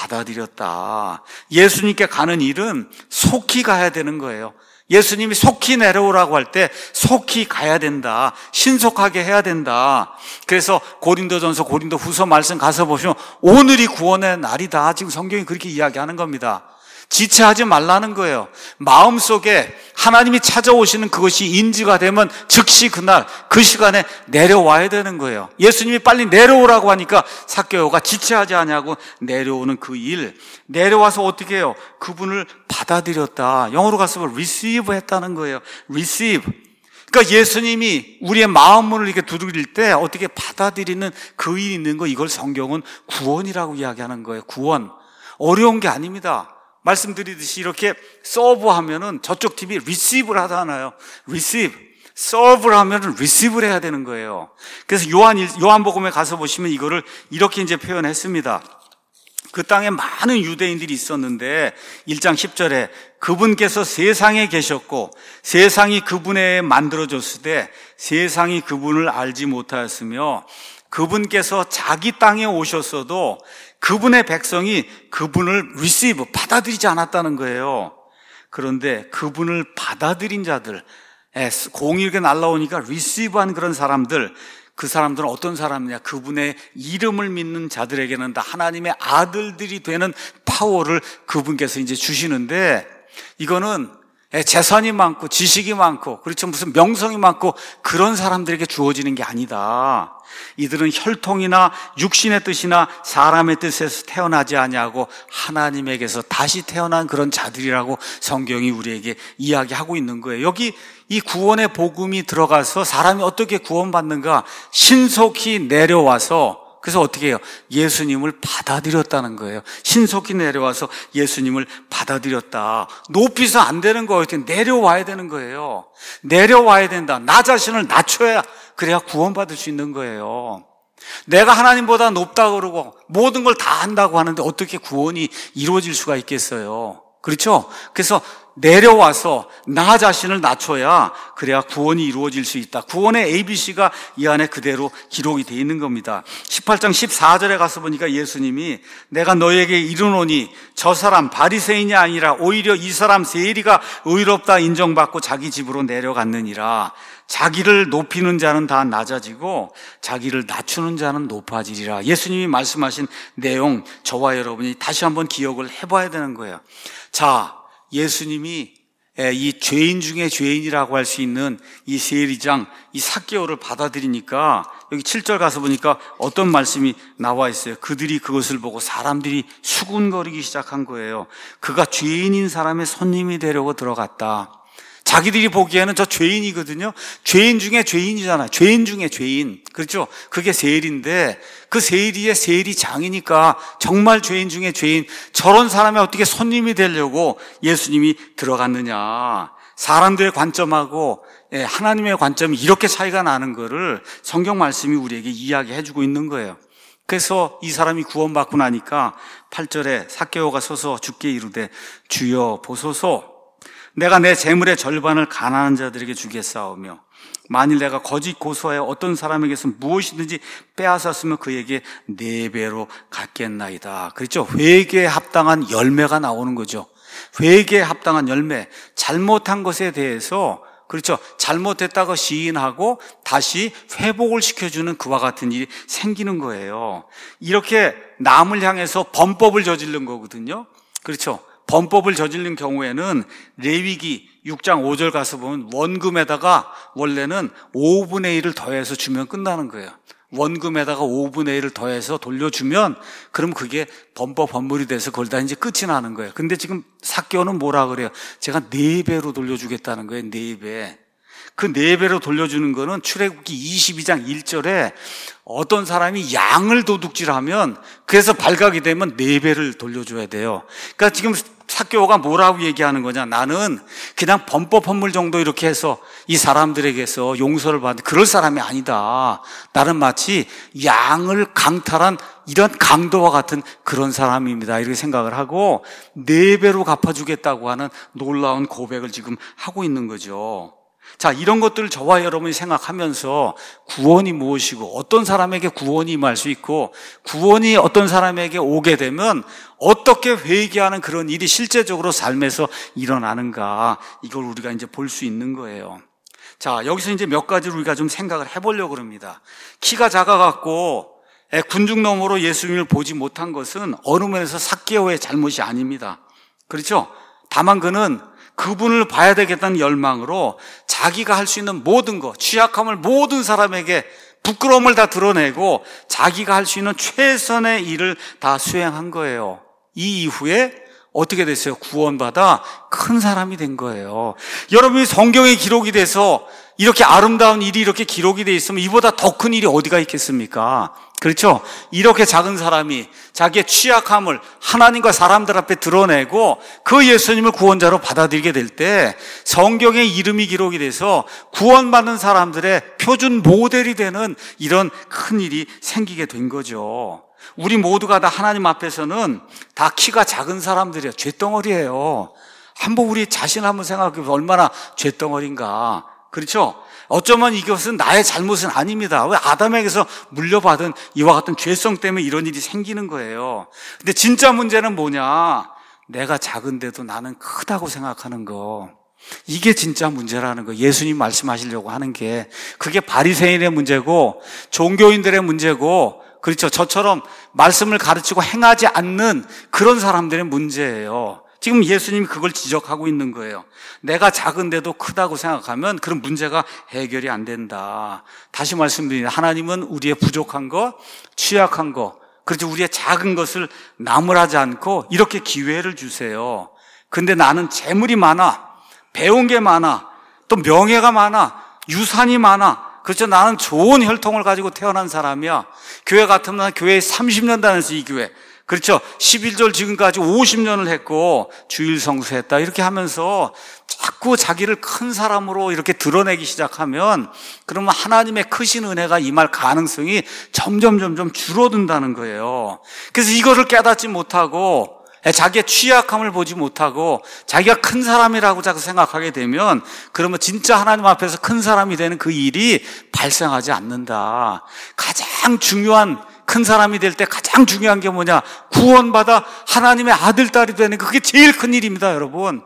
받아들였다. 예수님께 가는 일은 속히 가야 되는 거예요. 예수님이 속히 내려오라고 할 때 속히 가야 된다. 신속하게 해야 된다. 그래서 고린도전서 고린도후서 말씀 가서 보시면 오늘이 구원의 날이다. 지금 성경이 그렇게 이야기하는 겁니다. 지체하지 말라는 거예요. 마음속에 하나님이 찾아오시는 그것이 인지가 되면 즉시 그날 그 시간에 내려와야 되는 거예요. 예수님이 빨리 내려오라고 하니까 삭개오가 지체하지 않냐고 내려오는 그 일, 내려와서 어떻게 해요? 그분을 받아들였다. 영어로 가서 receive 했다는 거예요. receive. 그러니까 예수님이 우리의 마음문을 이렇게 두드릴 때 어떻게 받아들이는 그 일이 있는 거, 이걸 성경은 구원이라고 이야기하는 거예요. 구원. 어려운 게 아닙니다. 말씀드리듯이 이렇게 서브하면은 저쪽 팀이 receive를 하잖아요. receive. 서브를 하면은 receive를 해야 되는 거예요. 그래서 요한, 요한복음에 가서 보시면 이거를 이렇게 이제 표현했습니다. 그 땅에 많은 유대인들이 있었는데 일 장 십 절에 그분께서 세상에 계셨고 세상이 그분에 만들어졌을 때 세상이 그분을 알지 못하였으며 그분께서 자기 땅에 오셨어도 그분의 백성이 그분을 receive, 받아들이지 않았다는 거예요. 그런데 그분을 받아들인 자들, 공이 이렇게 날라오니까 receive한 그런 사람들, 그 사람들은 어떤 사람이냐? 그분의 이름을 믿는 자들에게는 다 하나님의 아들들이 되는 파워를 그분께서 이제 주시는데, 이거는 재산이 많고 지식이 많고, 그렇죠, 무슨 명성이 많고 그런 사람들에게 주어지는 게 아니다. 이들은 혈통이나 육신의 뜻이나 사람의 뜻에서 태어나지 아니하고 하나님에게서 다시 태어난 그런 자들이라고 성경이 우리에게 이야기하고 있는 거예요. 여기 이 구원의 복음이 들어가서 사람이 어떻게 구원받는가? 신속히 내려와서, 그래서 어떻게 해요? 예수님을 받아들였다는 거예요. 신속히 내려와서 예수님을 받아들였다. 높이서 안 되는 거예요. 내려와야 되는 거예요. 내려와야 된다. 나 자신을 낮춰야, 그래야 구원받을 수 있는 거예요. 내가 하나님보다 높다 그러고 모든 걸 다 한다고 하는데 어떻게 구원이 이루어질 수가 있겠어요? 그렇죠? 그래서 내려와서 나 자신을 낮춰야, 그래야 구원이 이루어질 수 있다. 구원의 에이비씨가 이 안에 그대로 기록이 되어 있는 겁니다. 십팔 장 십사 절에 가서 보니까 예수님이 내가 너에게 이르노니 저 사람 바리새인이 아니라 오히려 이 사람 세리가 의롭다 인정받고 자기 집으로 내려갔느니라. 자기를 높이는 자는 다 낮아지고 자기를 낮추는 자는 높아지리라. 예수님이 말씀하신 내용, 저와 여러분이 다시 한번 기억을 해봐야 되는 거예요. 자, 예수님이 이 죄인 중에 죄인이라고 할 수 있는 이 세리장, 이 삭개오를 받아들이니까 여기 칠 절 가서 보니까 어떤 말씀이 나와 있어요. 그들이 그것을 보고 사람들이 수군거리기 시작한 거예요. 그가 죄인인 사람의 손님이 되려고 들어갔다. 자기들이 보기에는 저 죄인이거든요. 죄인 중에 죄인이잖아요. 죄인 중에 죄인. 그렇죠? 그게 세리인데 그 세리의 세리장이니까 정말 죄인 중에 죄인. 저런 사람이 어떻게 손님이 되려고 예수님이 들어갔느냐. 사람들의 관점하고 하나님의 관점이 이렇게 차이가 나는 거를 성경 말씀이 우리에게 이야기해 주고 있는 거예요. 그래서 이 사람이 구원받고 나니까 팔 절에 삭개오가 서서 주께 이르되 주여 보소서, 내가 내 재물의 절반을 가난한 자들에게 주겠사오며 만일 내가 거짓 고소하여 어떤 사람에게서 무엇이든지 빼앗았으면 그에게 네 배로 갚겠나이다. 그렇죠? 회개에 합당한 열매가 나오는 거죠. 회개에 합당한 열매. 잘못한 것에 대해서, 그렇죠, 잘못했다고 시인하고 다시 회복을 시켜주는 그와 같은 일이 생기는 거예요. 이렇게 남을 향해서 범법을 저지른 거거든요. 그렇죠? 범법을 저지른 경우에는 레위기 육 장 오 절 가서 보면 원금에다가 원래는 오분의 일을 더해서 주면 끝나는 거예요. 원금에다가 오분의 일을 더해서 돌려주면 그럼 그게 범법 범물이 돼서 그걸 다 이제 끝이 나는 거예요. 근데 지금 삭개오는 뭐라 그래요? 제가 네 배로 돌려주겠다는 거예요. 네 배. 그 네 배로 돌려주는 거는 출애굽기 이십이 장 일 절에 어떤 사람이 양을 도둑질하면, 그래서 발각이 되면 네 배를 돌려줘야 돼요. 그러니까 지금 삭개오가 뭐라고 얘기하는 거냐? 나는 그냥 범법 헌물 정도 이렇게 해서 이 사람들에게서 용서를 받는 그럴 사람이 아니다. 나는 마치 양을 강탈한 이런 강도와 같은 그런 사람입니다. 이렇게 생각을 하고 네 배로 갚아주겠다고 하는 놀라운 고백을 지금 하고 있는 거죠. 자, 이런 것들을 저와 여러분이 생각하면서 구원이 무엇이고 어떤 사람에게 구원이 임할 수 있고 구원이 어떤 사람에게 오게 되면 어떻게 회개하는 그런 일이 실제적으로 삶에서 일어나는가, 이걸 우리가 이제 볼 수 있는 거예요. 자, 여기서 이제 몇 가지를 우리가 좀 생각을 해보려고 합니다. 키가 작아갖고 군중 너머로 예수님을 보지 못한 것은 어느 면에서 삭개오의 잘못이 아닙니다. 그렇죠? 다만 그는 그분을 봐야 되겠다는 열망으로 자기가 할 수 있는 모든 것, 취약함을 모든 사람에게 부끄러움을 다 드러내고 자기가 할 수 있는 최선의 일을 다 수행한 거예요. 이 이후에 어떻게 됐어요? 구원받아 큰 사람이 된 거예요. 여러분이 성경에 기록이 돼서 이렇게 아름다운 일이 이렇게 기록이 돼 있으면 이보다 더 큰 일이 어디가 있겠습니까? 그렇죠? 이렇게 작은 사람이 자기의 취약함을 하나님과 사람들 앞에 드러내고 그 예수님을 구원자로 받아들이게 될 때 성경에 이름이 기록이 돼서 구원받는 사람들의 표준 모델이 되는 이런 큰 일이 생기게 된 거죠. 우리 모두가 다 하나님 앞에서는 다 키가 작은 사람들이에요. 쇳덩어리예요. 한번 우리 자신 한번 생각해 보면 얼마나 쇳덩어리인가. 그렇죠? 어쩌면 이것은 나의 잘못은 아닙니다. 왜? 아담에게서 물려받은 이와 같은 죄성 때문에 이런 일이 생기는 거예요. 근데 진짜 문제는 뭐냐? 내가 작은데도 나는 크다고 생각하는 거. 이게 진짜 문제라는 거예요. 예수님 말씀하시려고 하는 게. 그게 바리새인의 문제고 종교인들의 문제고, 그렇죠, 저처럼 말씀을 가르치고 행하지 않는 그런 사람들의 문제예요. 지금 예수님이 그걸 지적하고 있는 거예요. 내가 작은데도 크다고 생각하면 그런 문제가 해결이 안 된다. 다시 말씀드립니다. 하나님은 우리의 부족한 것, 취약한 것, 그렇죠, 우리의 작은 것을 나무라지 않고 이렇게 기회를 주세요. 근데 나는 재물이 많아, 배운 게 많아, 또 명예가 많아, 유산이 많아, 그렇죠, 나는 좋은 혈통을 가지고 태어난 사람이야. 교회 같으면 난 교회에 삼십 년 다녔어, 이 교회. 그렇죠, 십일 절 지금까지 오십 년을 했고 주일 성수했다, 이렇게 하면서 자꾸 자기를 큰 사람으로 이렇게 드러내기 시작하면 그러면 하나님의 크신 은혜가 임할 가능성이 점점 점점 줄어든다는 거예요. 그래서 이거를 깨닫지 못하고 자기의 취약함을 보지 못하고 자기가 큰 사람이라고 자꾸 생각하게 되면 그러면 진짜 하나님 앞에서 큰 사람이 되는 그 일이 발생하지 않는다. 가장 중요한, 큰 사람이 될 때 가장 중요한 게 뭐냐? 구원받아 하나님의 아들, 딸이 되는, 그게 제일 큰 일입니다, 여러분.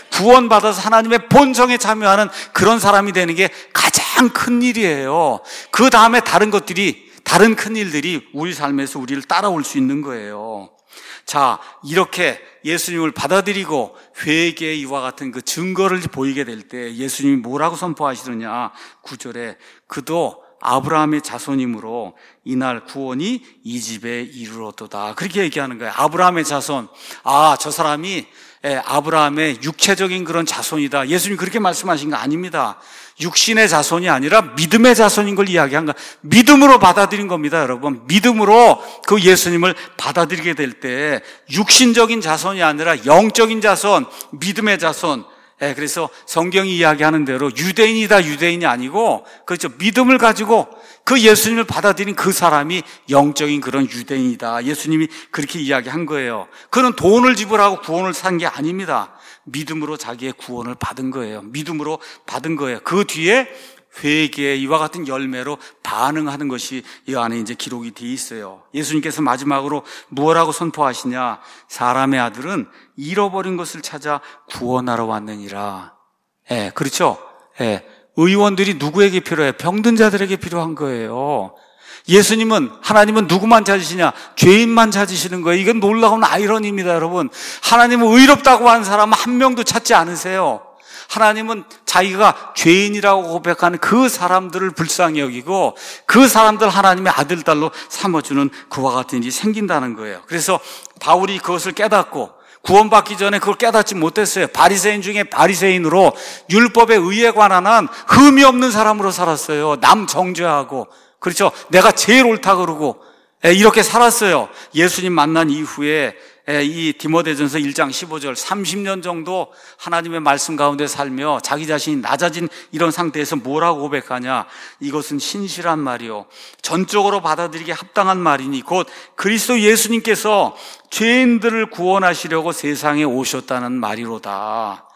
구원받아서 하나님의 본성에 참여하는 그런 사람이 되는 게 가장 큰 일이에요. 그 다음에 다른 것들이, 다른 큰 일들이 우리 삶에서 우리를 따라올 수 있는 거예요. 자, 이렇게 예수님을 받아들이고 회개의 이와 같은 그 증거를 보이게 될 때 예수님이 뭐라고 선포하시느냐? 구 절에 그도 아브라함의 자손이므로 이날 구원이 이 집에 이르렀도다, 그렇게 얘기하는 거예요. 아브라함의 자손, 아, 저 사람이 아브라함의 육체적인 그런 자손이다, 예수님 그렇게 말씀하신 거 아닙니다. 육신의 자손이 아니라 믿음의 자손인 걸 이야기한 거예요. 믿음으로 받아들인 겁니다, 여러분. 믿음으로 그 예수님을 받아들이게 될 때 육신적인 자손이 아니라 영적인 자손, 믿음의 자손. 예, 그래서 성경이 이야기하는 대로 유대인이다, 유대인이 아니고, 그렇죠, 믿음을 가지고 그 예수님을 받아들인 그 사람이 영적인 그런 유대인이다, 예수님이 그렇게 이야기한 거예요. 그는 돈을 지불하고 구원을 산 게 아닙니다. 믿음으로 자기의 구원을 받은 거예요. 믿음으로 받은 거예요. 그 뒤에 회개, 이와 같은 열매로 반응하는 것이 이 안에 이제 기록이 되어 있어요. 예수님께서 마지막으로 무엇라고 선포하시냐? 사람의 아들은 잃어버린 것을 찾아 구원하러 왔느니라. 예, 그렇죠? 예, 의원들이 누구에게 필요해요? 병든 자들에게 필요한 거예요. 예수님은, 하나님은 누구만 찾으시냐? 죄인만 찾으시는 거예요. 이건 놀라운 아이러니입니다, 여러분. 하나님은 의롭다고 하는 사람 한 명도 찾지 않으세요. 하나님은 자기가 죄인이라고 고백하는 그 사람들을 불쌍히 여기고 그 사람들 하나님의 아들, 딸로 삼아주는 그와 같은 일이 생긴다는 거예요. 그래서 바울이 그것을 깨닫고 구원받기 전에 그걸 깨닫지 못했어요. 바리새인 중에 바리새인으로 율법의 의에 관한 한 흠이 없는 사람으로 살았어요. 남 정죄하고, 그렇죠, 내가 제일 옳다 그러고 이렇게 살았어요. 예수님 만난 이후에 이 디모데전서 일 장 십오 절, 삼십 년 정도 하나님의 말씀 가운데 살며 자기 자신이 낮아진 이런 상태에서 뭐라고 고백하냐? 이것은 신실한 말이요, 전적으로 받아들이기 합당한 말이니 곧 그리스도 예수님께서 죄인들을 구원하시려고 세상에 오셨다는 말이로다.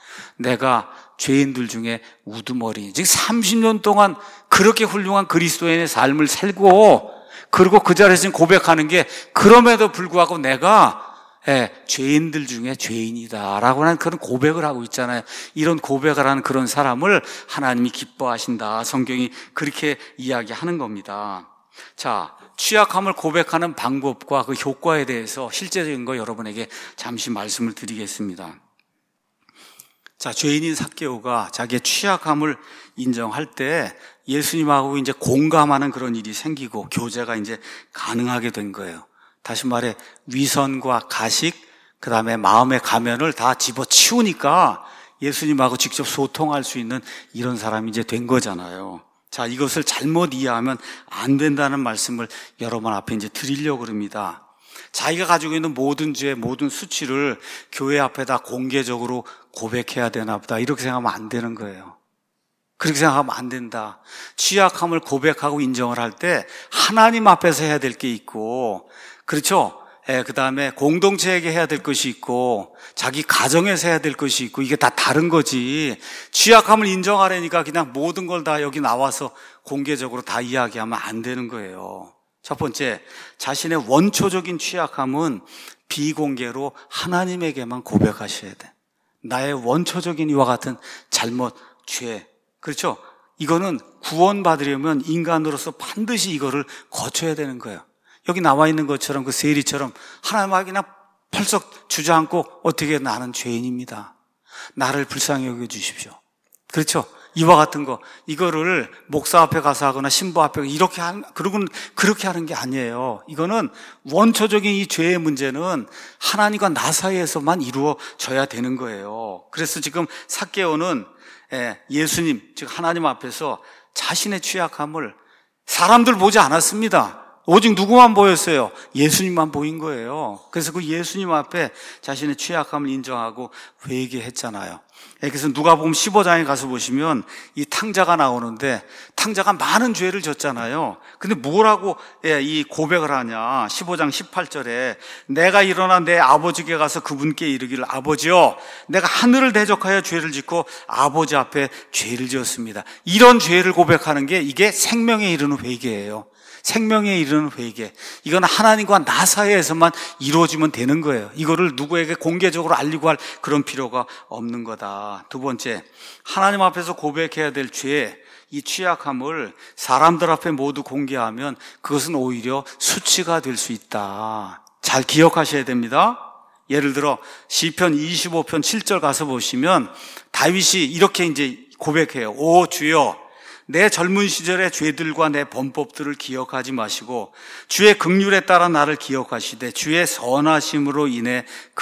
내가 죄인들 중에 우두머리, 즉 삼십 년 동안 그렇게 훌륭한 그리스도인의 삶을 살고, 그리고 그 자리에서 고백하는 게 그럼에도 불구하고 내가 예, 죄인들 중에 죄인이다라고 하는 그런 고백을 하고 있잖아요. 이런 고백을 하는 그런 사람을 하나님이 기뻐하신다, 성경이 그렇게 이야기하는 겁니다. 자, 취약함을 고백하는 방법과 그 효과에 대해서 실제적인 거 여러분에게 잠시 말씀을 드리겠습니다. 자, 죄인인 삭개오가 자기의 취약함을 인정할 때 예수님하고 이제 공감하는 그런 일이 생기고 교제가 이제 가능하게 된 거예요. 다시 말해 위선과 가식, 그 다음에 마음의 가면을 다 집어치우니까 예수님하고 직접 소통할 수 있는 이런 사람이 이제 된 거잖아요. 자, 이것을 잘못 이해하면 안 된다는 말씀을 여러분 앞에 이제 드리려고 합니다. 자기가 가지고 있는 모든 죄, 모든 수치를 교회 앞에다 공개적으로 고백해야 되나 보다, 이렇게 생각하면 안 되는 거예요. 그렇게 생각하면 안 된다. 취약함을 고백하고 인정을 할 때 하나님 앞에서 해야 될 게 있고, 그렇죠? 예, 그 다음에 공동체에게 해야 될 것이 있고, 자기 가정에서 해야 될 것이 있고, 이게 다 다른 거지. 취약함을 인정하려니까 그냥 모든 걸 다 여기 나와서 공개적으로 다 이야기하면 안 되는 거예요. 첫 번째, 자신의 원초적인 취약함은 비공개로 하나님에게만 고백하셔야 돼. 나의 원초적인 이와 같은 잘못, 죄. 그렇죠? 이거는 구원받으려면 인간으로서 반드시 이거를 거쳐야 되는 거예요. 여기 나와 있는 것처럼 그 세리처럼 하나님께 그냥 펄썩 주저앉고 어떻게 나는 죄인입니다. 나를 불쌍히 여겨주십시오. 그렇죠? 이와 같은 거, 이거를 목사 앞에 가서 하거나 신부 앞에 이렇게 하는, 그러고는 그렇게 하는 게 아니에요. 이거는 원초적인 이 죄의 문제는 하나님과 나 사이에서만 이루어져야 되는 거예요. 그래서 지금 삭개오는 예수님, 즉 하나님 앞에서 자신의 취약함을 사람들 보지 않았습니다. 오직 누구만 보였어요? 예수님만 보인 거예요. 그래서 그 예수님 앞에 자신의 취약함을 인정하고 회개했잖아요. 그래서 누가복음 십오 장에 가서 보시면 이 탕자가 나오는데 탕자가 많은 죄를 졌잖아요. 근데 뭐라고 이 고백을 하냐? 십오 장 십팔 절에 내가 일어나 내 아버지께 가서 그분께 이르기를 아버지여 내가 하늘을 대적하여 죄를 짓고 아버지 앞에 죄를 지었습니다. 이런 죄를 고백하는 게 이게 생명에 이르는 회개예요. 생명에 이르는 회개. 이건 하나님과 나 사이에서만 이루어지면 되는 거예요. 이거를 누구에게 공개적으로 알리고 할 그런 필요가 없는 거다. 두 번째, 하나님 앞에서 고백해야 될 죄, 이 취약함을 사람들 앞에 모두 공개하면 그것은 오히려 수치가 될 수 있다. 잘 기억하셔야 됩니다. 예를 들어 시편 이십오 편 칠 절 가서 보시면 다윗이 이렇게 이제 고백해요. 오 주여 내 젊은 시절의 죄들과 내 범법들을 기억하지 마시고 주의 긍휼에 따라 나를 기억하시되 주의 선하심으로 인해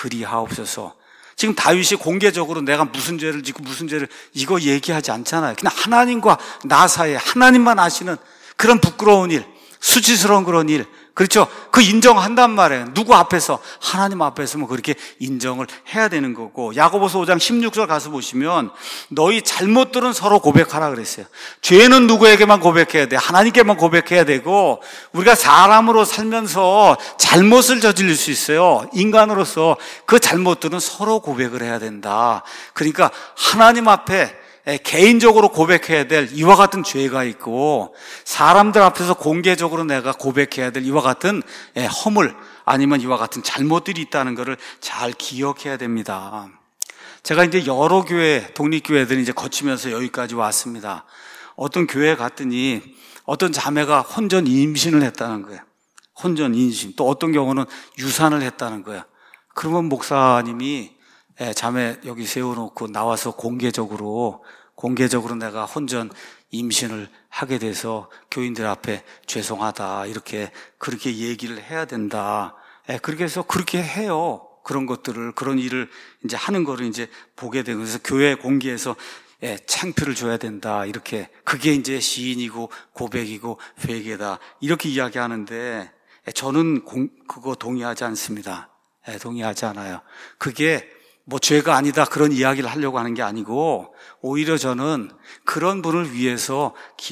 그리하옵소서. 지금 다윗이 공개적으로 내가 무슨 죄를 짓고 무슨 죄를 이거 얘기하지 않잖아요. 그냥 하나님과 나 사이에 하나님만 아시는 그런 부끄러운 일, 수치스러운 그런 일, 그렇죠? 그 인정한단 말이에요. 누구 앞에서? 하나님 앞에서 뭐 그렇게 인정을 해야 되는 거고. 야고보서 오 장 십육 절 가서 보시면 너희 잘못들은 서로 고백하라 그랬어요. 죄는 누구에게만 고백해야 돼? 하나님께만 고백해야 되고, 우리가 사람으로 살면서 잘못을 저지를 수 있어요. 인간으로서 그 잘못들은 서로 고백을 해야 된다. 그러니까 하나님 앞에 개인적으로 고백해야 될 이와 같은 죄가 있고 사람들 앞에서 공개적으로 내가 고백해야 될 이와 같은 허물 아니면 이와 같은 잘못들이 있다는 것을 잘 기억해야 됩니다. 제가 이제 여러 교회, 독립교회들이 이제 거치면서 여기까지 왔습니다. 어떤 교회에 갔더니 어떤 자매가 혼전 임신을 했다는 거예요. 혼전 임신. 또 어떤 경우는 유산을 했다는 거예요. 그러면 목사님이 자매 여기 세워놓고 나와서 공개적으로 공개적으로 내가 혼전 임신을 하게 돼서 교인들 앞에 죄송하다 이렇게 그렇게 얘기를 해야 된다. 그렇게 해서 그렇게 해요. 그런 것들을 그런 일을 이제 하는 거를 이제 보게 되고 그래서 교회 공개해서 창표를 줘야 된다. 이렇게 그게 이제 시인이고 고백이고 회개다. 이렇게 이야기하는데 저는 공, 그거 동의하지 않습니다. 동의하지 않아요. 그게 뭐 죄가 아니다 그런 이야기를 하려고 하는 게 아니고 오히려 저는 그런 분을 위해서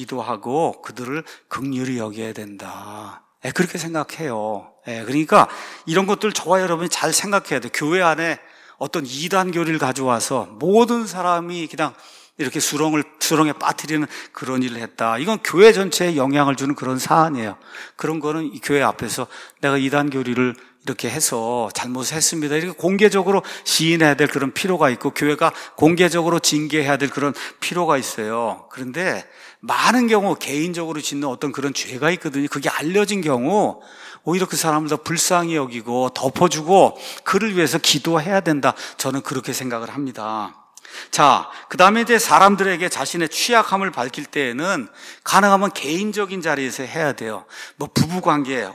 기도하고 그들을 긍휼히 여겨야 된다. 예, 그렇게 생각해요. 예, 그러니까 이런 것들 저와 여러분이 잘 생각해야 돼요. 교회 안에 어떤 이단 교리를 가져와서 모든 사람이 그냥 이렇게 수렁을, 수렁에 빠뜨리는 그런 일을 했다. 이건 교회 전체에 영향을 주는 그런 사안이에요. 그런 거는 이 교회 앞에서 내가 이단 교리를 이렇게 해서 잘못을 했습니다. 이렇게 공개적으로 시인해야 될 그런 필요가 있고 교회가 공개적으로 징계해야 될 그런 필요가 있어요. 그런데 많은 경우 개인적으로 짓는 어떤 그런 죄가 있거든요. 그게 알려진 경우 오히려 그 사람을 더 불쌍히 여기고 덮어주고 그를 위해서 기도해야 된다. 저는 그렇게 생각을 합니다. 자, 그 다음에 이제 사람들에게 자신의 취약함을 밝힐 때에는 가능하면 개인적인 자리에서 해야 돼요. 뭐 부부관계,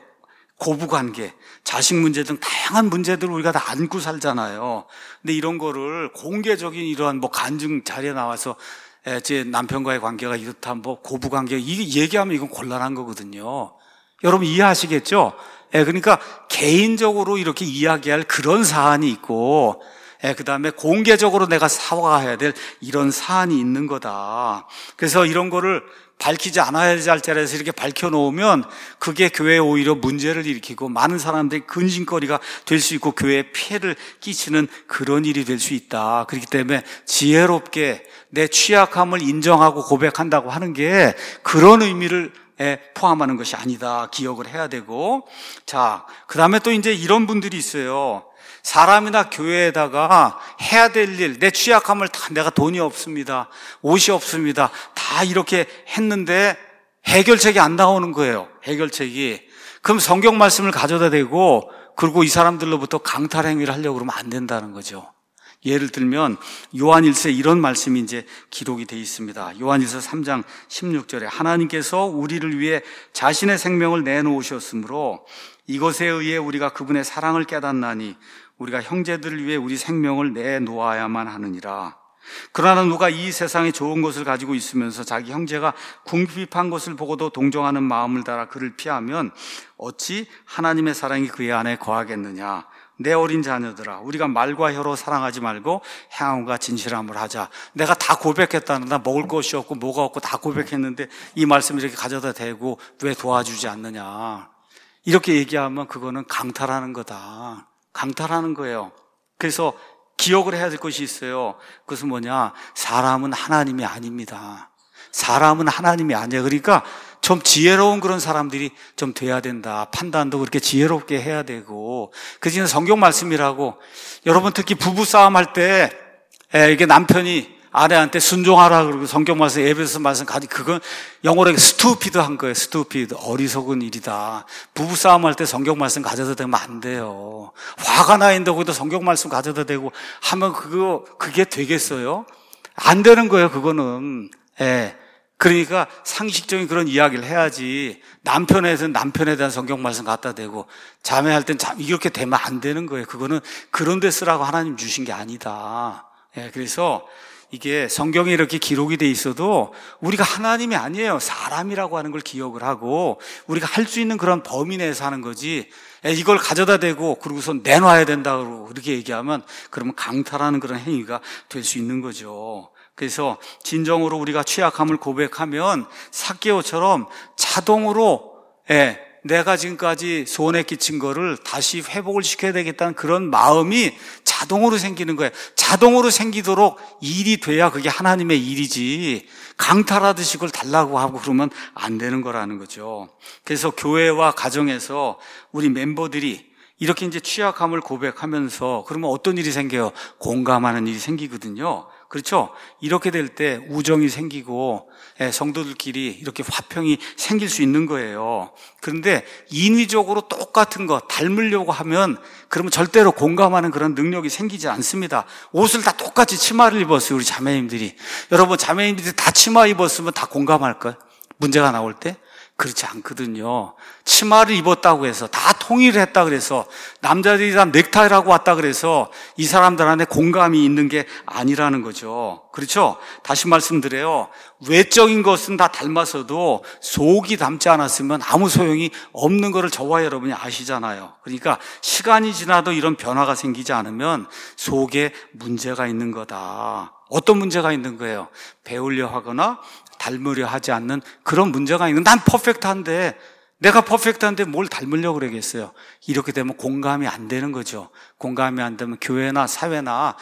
고부관계, 자식 문제 등 다양한 문제들을 우리가 다 안고 살잖아요. 근데 이런 거를 공개적인 이러한 뭐 간증 자리에 나와서 제 남편과의 관계가 이렇다, 뭐 고부관계, 이게 얘기하면 이건 곤란한 거거든요. 여러분 이해하시겠죠? 예, 그러니까 개인적으로 이렇게 이야기할 그런 사안이 있고, 예, 그 다음에 공개적으로 내가 사과해야 될 이런 사안이 있는 거다. 그래서 이런 거를 밝히지 않아야 할 자리에서 이렇게 밝혀놓으면 그게 교회에 오히려 문제를 일으키고 많은 사람들이 근심거리가 될 수 있고 교회에 피해를 끼치는 그런 일이 될 수 있다. 그렇기 때문에 지혜롭게 내 취약함을 인정하고 고백한다고 하는 게 그런 의미를 포함하는 것이 아니다. 기억을 해야 되고. 자, 그 다음에 또 이제 이런 분들이 있어요. 사람이나 교회에다가 해야 될 일, 내 취약함을 다 내가 돈이 없습니다, 옷이 없습니다, 다 이렇게 했는데 해결책이 안 나오는 거예요. 해결책이. 그럼 성경 말씀을 가져다 대고 그리고 이 사람들로부터 강탈 행위를 하려고 그러면 안 된다는 거죠. 예를 들면 요한일서에 이런 말씀이 이제 기록이 되어 있습니다. 요한일서 삼 장 십육 절에 하나님께서 우리를 위해 자신의 생명을 내놓으셨으므로 이것에 의해 우리가 그분의 사랑을 깨닫나니 우리가 형제들을 위해 우리 생명을 내놓아야만 하느니라. 그러나 누가 이 세상에 좋은 것을 가지고 있으면서 자기 형제가 궁핍한 것을 보고도 동정하는 마음을 달아 그를 피하면 어찌 하나님의 사랑이 그의 안에 거하겠느냐. 내 어린 자녀들아, 우리가 말과 혀로 사랑하지 말고 행함과 진실함을 하자. 내가 다 고백했다는, 나 먹을 것이 없고 뭐가 없고 다 고백했는데 이 말씀을 이렇게 가져다 대고 왜 도와주지 않느냐. 이렇게 얘기하면 그거는 강탈하는 거다. 강탈하는 거예요. 그래서 기억을 해야 될 것이 있어요. 그것은 뭐냐? 사람은 하나님이 아닙니다. 사람은 하나님이 아니야. 그러니까 좀 지혜로운 그런 사람들이 좀 돼야 된다. 판단도 그렇게 지혜롭게 해야 되고. 그지는 성경 말씀이라고. 여러분 특히 부부 싸움 할 때 이게 남편이 아내한테 순종하라 그러고 성경 말씀, 에베소서 말씀 가지, 그건 영어로 스투피드한 거예요. 스투피드. 어리석은 일이다. 부부 싸움 할 때 성경 말씀 가져다 대면 안 돼요. 화가 나 있는데 거기다 성경 말씀 가져다 대고 하면 그거 그게 되겠어요? 안 되는 거예요. 그거는. 예. 그러니까 상식적인 그런 이야기를 해야지. 남편에 대한 남편에 대한 성경 말씀 갖다 대고 자매할 땐 참 이렇게 되면 안 되는 거예요. 그거는 그런 데 쓰라고 하나님 주신 게 아니다. 예. 그래서 이게 성경에 이렇게 기록이 돼 있어도 우리가 하나님이 아니에요. 사람이라고 하는 걸 기억을 하고 우리가 할 수 있는 그런 범위 내에서 하는 거지. 이걸 가져다 대고 그러고서 내놔야 된다고 그렇게 얘기하면 그러면 강탈하는 그런 행위가 될 수 있는 거죠. 그래서 진정으로 우리가 취약함을 고백하면 삭개오처럼 자동으로 예, 내가 지금까지 손해 끼친 거를 다시 회복을 시켜야 되겠다는 그런 마음이 자동으로 생기는 거예요. 자동으로 생기도록 일이 돼야 그게 하나님의 일이지 강탈하듯이 그걸 달라고 하고 그러면 안 되는 거라는 거죠. 그래서 교회와 가정에서 우리 멤버들이 이렇게 이제 취약함을 고백하면서 그러면 어떤 일이 생겨요? 공감하는 일이 생기거든요. 그렇죠? 이렇게 될 때 우정이 생기고 성도들끼리 이렇게 화평이 생길 수 있는 거예요. 그런데 인위적으로 똑같은 거 닮으려고 하면 그러면 절대로 공감하는 그런 능력이 생기지 않습니다. 옷을 다 똑같이 치마를 입었어요. 우리 자매님들이. 여러분 자매님들이 다 치마 입었으면 다 공감할까요? 문제가 나올 때? 그렇지 않거든요. 치마를 입었다고 해서 다 통일했다 그래서 남자들이 다 넥타이라고 왔다 그래서 이 사람들 안에 공감이 있는 게 아니라는 거죠. 그렇죠? 다시 말씀드려요. 외적인 것은 다 닮았어도 속이 닮지 않았으면 아무 소용이 없는 거를 저와 여러분이 아시잖아요. 그러니까 시간이 지나도 이런 변화가 생기지 않으면 속에 문제가 있는 거다. 어떤 문제가 있는 거예요? 배우려 하거나 닮으려 하지 않는 그런 문제가 있는 거예요. 난 퍼펙트한데 내가 퍼펙트한데 뭘 닮으려고 그러겠어요. 이렇게 되면 공감이 안 되는 거죠. 공감이 안 되면 교회나 사회나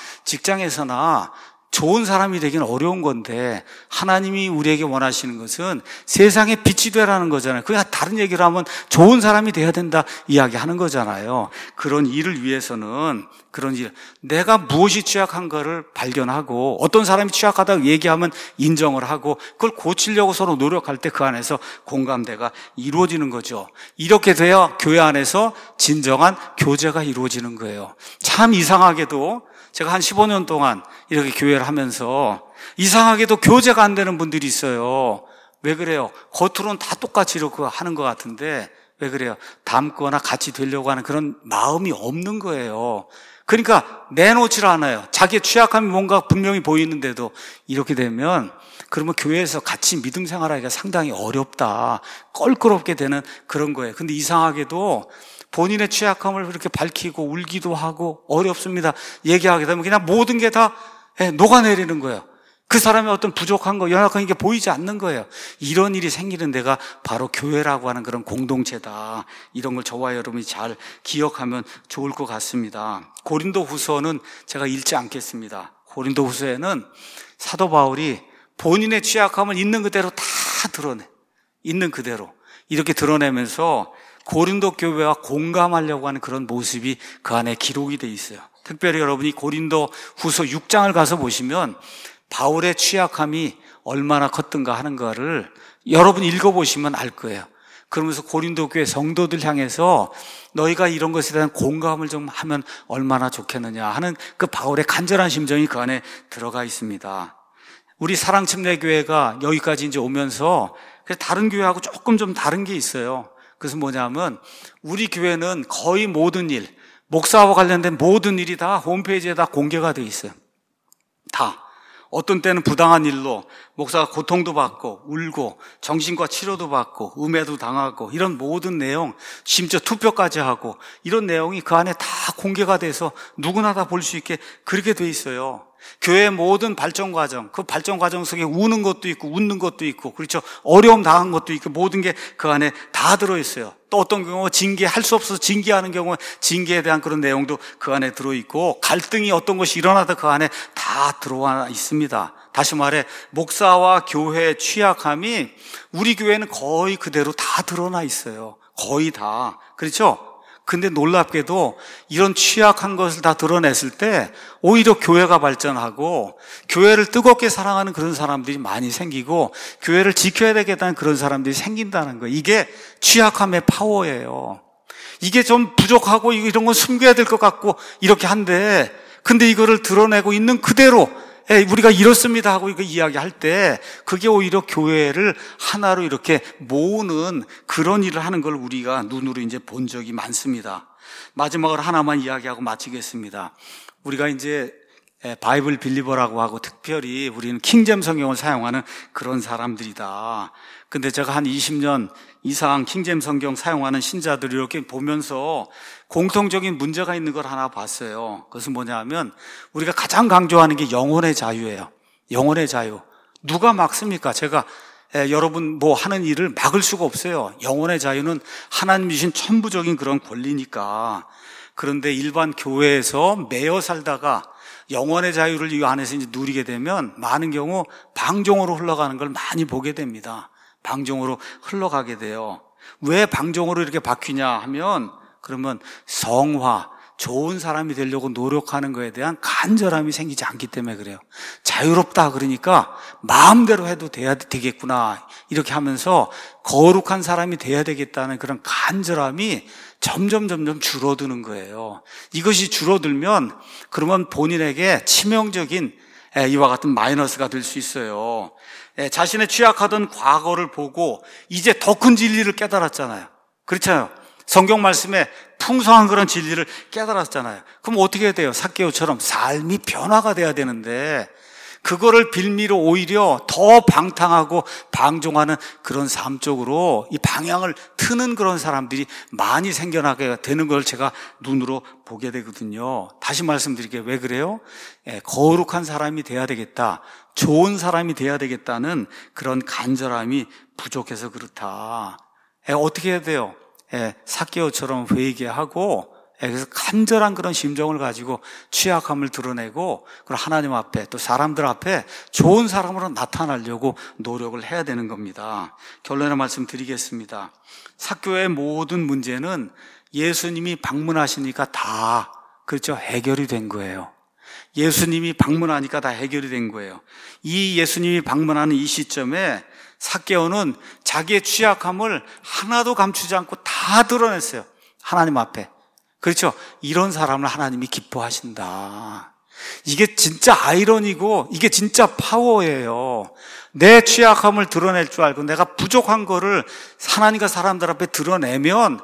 직장에서나 좋은 사람이 되기는 어려운 건데 하나님이 우리에게 원하시는 것은 세상에 빛이 되라는 거잖아요. 그냥 다른 얘기를 하면 좋은 사람이 돼야 된다 이야기하는 거잖아요. 그런 일을 위해서는 그런 일, 내가 무엇이 취약한 거를 발견하고 어떤 사람이 취약하다고 얘기하면 인정을 하고 그걸 고치려고 서로 노력할 때 그 안에서 공감대가 이루어지는 거죠. 이렇게 돼야 교회 안에서 진정한 교제가 이루어지는 거예요. 참 이상하게도 제가 한 십오 년 동안 이렇게 교회를 하면서 이상하게도 교제가 안 되는 분들이 있어요. 왜 그래요? 겉으로는 다 똑같이 이렇게 하는 것 같은데 왜 그래요? 닮거나 같이 되려고 하는 그런 마음이 없는 거예요. 그러니까 내놓질 않아요. 자기의 취약함이 뭔가 분명히 보이는데도 이렇게 되면 그러면 교회에서 같이 믿음 생활하기가 상당히 어렵다. 껄끄럽게 되는 그런 거예요. 근데 이상하게도 본인의 취약함을 그렇게 밝히고 울기도 하고 어렵습니다. 얘기하게 되면 그냥 모든 게 다 녹아내리는 거예요. 그 사람의 어떤 부족한 거, 연약한 게 보이지 않는 거예요. 이런 일이 생기는 데가 바로 교회라고 하는 그런 공동체다. 이런 걸 저와 여러분이 잘 기억하면 좋을 것 같습니다. 고린도 후서는 제가 읽지 않겠습니다. 고린도 후서에는 사도 바울이 본인의 취약함을 있는 그대로 다 드러내. 있는 그대로. 이렇게 드러내면서 고린도 교회와 공감하려고 하는 그런 모습이 그 안에 기록이 돼 있어요. 특별히 여러분이 고린도 후서 육 장을 가서 보시면 바울의 취약함이 얼마나 컸던가 하는 거를 여러분 읽어보시면 알 거예요. 그러면서 고린도 교회 성도들 향해서 너희가 이런 것에 대한 공감을 좀 하면 얼마나 좋겠느냐 하는 그 바울의 간절한 심정이 그 안에 들어가 있습니다. 우리 사랑침례교회가 여기까지 이제 오면서 다른 교회하고 조금 좀 다른 게 있어요. 그래서 뭐냐면 우리 교회는 거의 모든 일, 목사와 관련된 모든 일이 다 홈페이지에 다 공개가 돼 있어요. 다. 어떤 때는 부당한 일로 목사가 고통도 받고 울고 정신과 치료도 받고 음해도 당하고 이런 모든 내용, 심지어 투표까지 하고 이런 내용이 그 안에 다 공개가 돼서 누구나 다 볼 수 있게 그렇게 돼 있어요. 교회의 모든 발전 과정, 그 발전 과정 속에 우는 것도 있고 웃는 것도 있고, 그렇죠, 어려움 당한 것도 있고, 모든 게 그 안에 다 들어있어요. 또 어떤 경우 징계할 수 없어서 징계하는 경우 징계에 대한 그런 내용도 그 안에 들어있고, 갈등이 어떤 것이 일어나도 그 안에 다 들어와 있습니다. 다시 말해 목사와 교회의 취약함이 우리 교회는 거의 그대로 다 드러나 있어요. 거의 다. 그렇죠? 근데 놀랍게도 이런 취약한 것을 다 드러냈을 때 오히려 교회가 발전하고 교회를 뜨겁게 사랑하는 그런 사람들이 많이 생기고 교회를 지켜야 되겠다는 그런 사람들이 생긴다는 거예요. 이게 취약함의 파워예요. 이게 좀 부족하고 이런 건 숨겨야 될 것 같고 이렇게 한데, 근데 이거를 드러내고 있는 그대로 우리가 이렇습니다 하고 이거 이야기할 때 그게 오히려 교회를 하나로 이렇게 모으는 그런 일을 하는 걸 우리가 눈으로 이제 본 적이 많습니다. 마지막으로 하나만 이야기하고 마치겠습니다. 우리가 이제 바이블 빌리버라고 하고 특별히 우리는 킹잼 성경을 사용하는 그런 사람들이다. 근데 제가 한 이십 년 이상 킹잼 성경 사용하는 신자들이 이렇게 보면서 공통적인 문제가 있는 걸 하나 봤어요. 그것은 뭐냐 하면 우리가 가장 강조하는 게 영혼의 자유예요. 영혼의 자유. 누가 막습니까? 제가 에, 여러분 뭐 하는 일을 막을 수가 없어요. 영혼의 자유는 하나님 주신 천부적인 그런 권리니까. 그런데 일반 교회에서 매여 살다가 영혼의 자유를 이 안에서 이제 누리게 되면 많은 경우 방종으로 흘러가는 걸 많이 보게 됩니다. 방종으로 흘러가게 돼요. 왜 방종으로 이렇게 바뀌냐 하면, 그러면 성화, 좋은 사람이 되려고 노력하는 것에 대한 간절함이 생기지 않기 때문에 그래요. 자유롭다 그러니까 마음대로 해도 돼야 되겠구나 이렇게 하면서 거룩한 사람이 돼야 되겠다는 그런 간절함이 점점 점점 줄어드는 거예요. 이것이 줄어들면 그러면 본인에게 치명적인 이와 같은 마이너스가 될 수 있어요. 자신의 취약하던 과거를 보고 이제 더 큰 진리를 깨달았잖아요. 그렇잖아요. 성경 말씀에 풍성한 그런 진리를 깨달았잖아요. 그럼 어떻게 해야 돼요? 삭개오처럼 삶이 변화가 돼야 되는데 그거를 빌미로 오히려 더 방탕하고 방종하는 그런 삶 쪽으로 이 방향을 트는 그런 사람들이 많이 생겨나게 되는 걸 제가 눈으로 보게 되거든요. 다시 말씀드릴게요. 왜 그래요? 예, 거룩한 사람이 돼야 되겠다, 좋은 사람이 돼야 되겠다는 그런 간절함이 부족해서 그렇다. 예, 어떻게 해야 돼요? 예, 삭개오처럼 회개하고, 예, 그래서 간절한 그런 심정을 가지고 취약함을 드러내고, 그리고 하나님 앞에 또 사람들 앞에 좋은 사람으로 나타나려고 노력을 해야 되는 겁니다. 결론의 말씀 드리겠습니다. 삭개오의 모든 문제는 예수님이 방문하시니까 다, 그렇죠, 해결이 된 거예요. 예수님이 방문하니까 다 해결이 된 거예요. 이 예수님이 방문하는 이 시점에 삭개오는 자기의 취약함을 하나도 감추지 않고 다 드러냈어요. 하나님 앞에. 그렇죠? 이런 사람을 하나님이 기뻐하신다. 이게 진짜 아이러니고 이게 진짜 파워예요. 내 취약함을 드러낼 줄 알고 내가 부족한 거를 하나님과 사람들 앞에 드러내면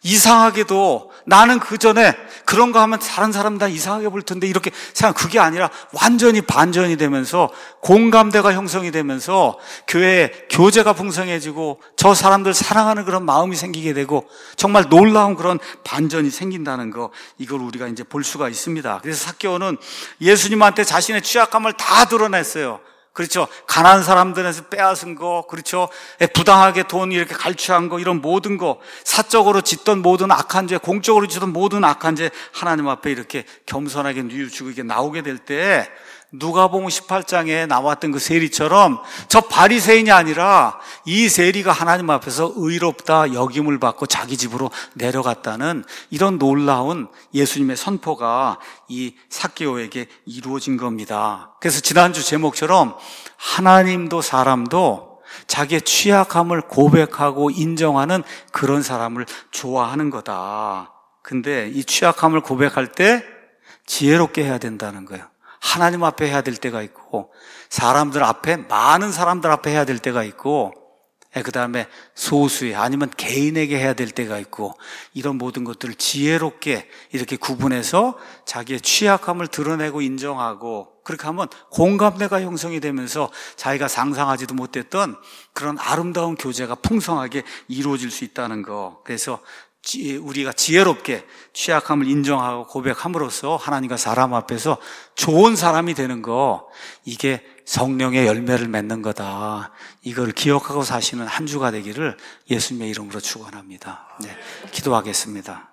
이상하게도 나는 그 전에 그런 거 하면 다른 사람 다 이상하게 볼 텐데 이렇게 생각, 그게 아니라 완전히 반전이 되면서 공감대가 형성이 되면서 교회에 교제가 풍성해지고 저 사람들 사랑하는 그런 마음이 생기게 되고 정말 놀라운 그런 반전이 생긴다는 거, 이걸 우리가 이제 볼 수가 있습니다. 그래서 삭개오는 예수님한테 자신의 취약함을 다 드러냈어요. 그렇죠. 가난한 사람들에서 빼앗은 거, 그렇죠. 부당하게 돈 이렇게 갈취한 거, 이런 모든 거, 사적으로 짓던 모든 악한 죄, 공적으로 짓던 모든 악한 죄 하나님 앞에 이렇게 겸손하게 뉘우치고 이게 나오게 될 때 누가복음 십팔 장에 나왔던 그 세리처럼 저 바리새인이 아니라 이 세리가 하나님 앞에서 의롭다 여김을 받고 자기 집으로 내려갔다는 이런 놀라운 예수님의 선포가 이 삭개오에게 이루어진 겁니다. 그래서 지난주 제목처럼 하나님도 사람도 자기의 취약함을 고백하고 인정하는 그런 사람을 좋아하는 거다. 근데 이 취약함을 고백할 때 지혜롭게 해야 된다는 거예요. 하나님 앞에 해야 될 때가 있고 사람들 앞에, 많은 사람들 앞에 해야 될 때가 있고 그 다음에 소수의 아니면 개인에게 해야 될 때가 있고 이런 모든 것들을 지혜롭게 이렇게 구분해서 자기의 취약함을 드러내고 인정하고 그렇게 하면 공감대가 형성이 되면서 자기가 상상하지도 못했던 그런 아름다운 교제가 풍성하게 이루어질 수 있다는 거. 그래서 우리가 지혜롭게 취약함을 인정하고 고백함으로써 하나님과 사람 앞에서 좋은 사람이 되는 거, 이게 성령의 열매를 맺는 거다. 이걸 기억하고 사시는 한 주가 되기를 예수님의 이름으로 축원합니다. 네, 기도하겠습니다.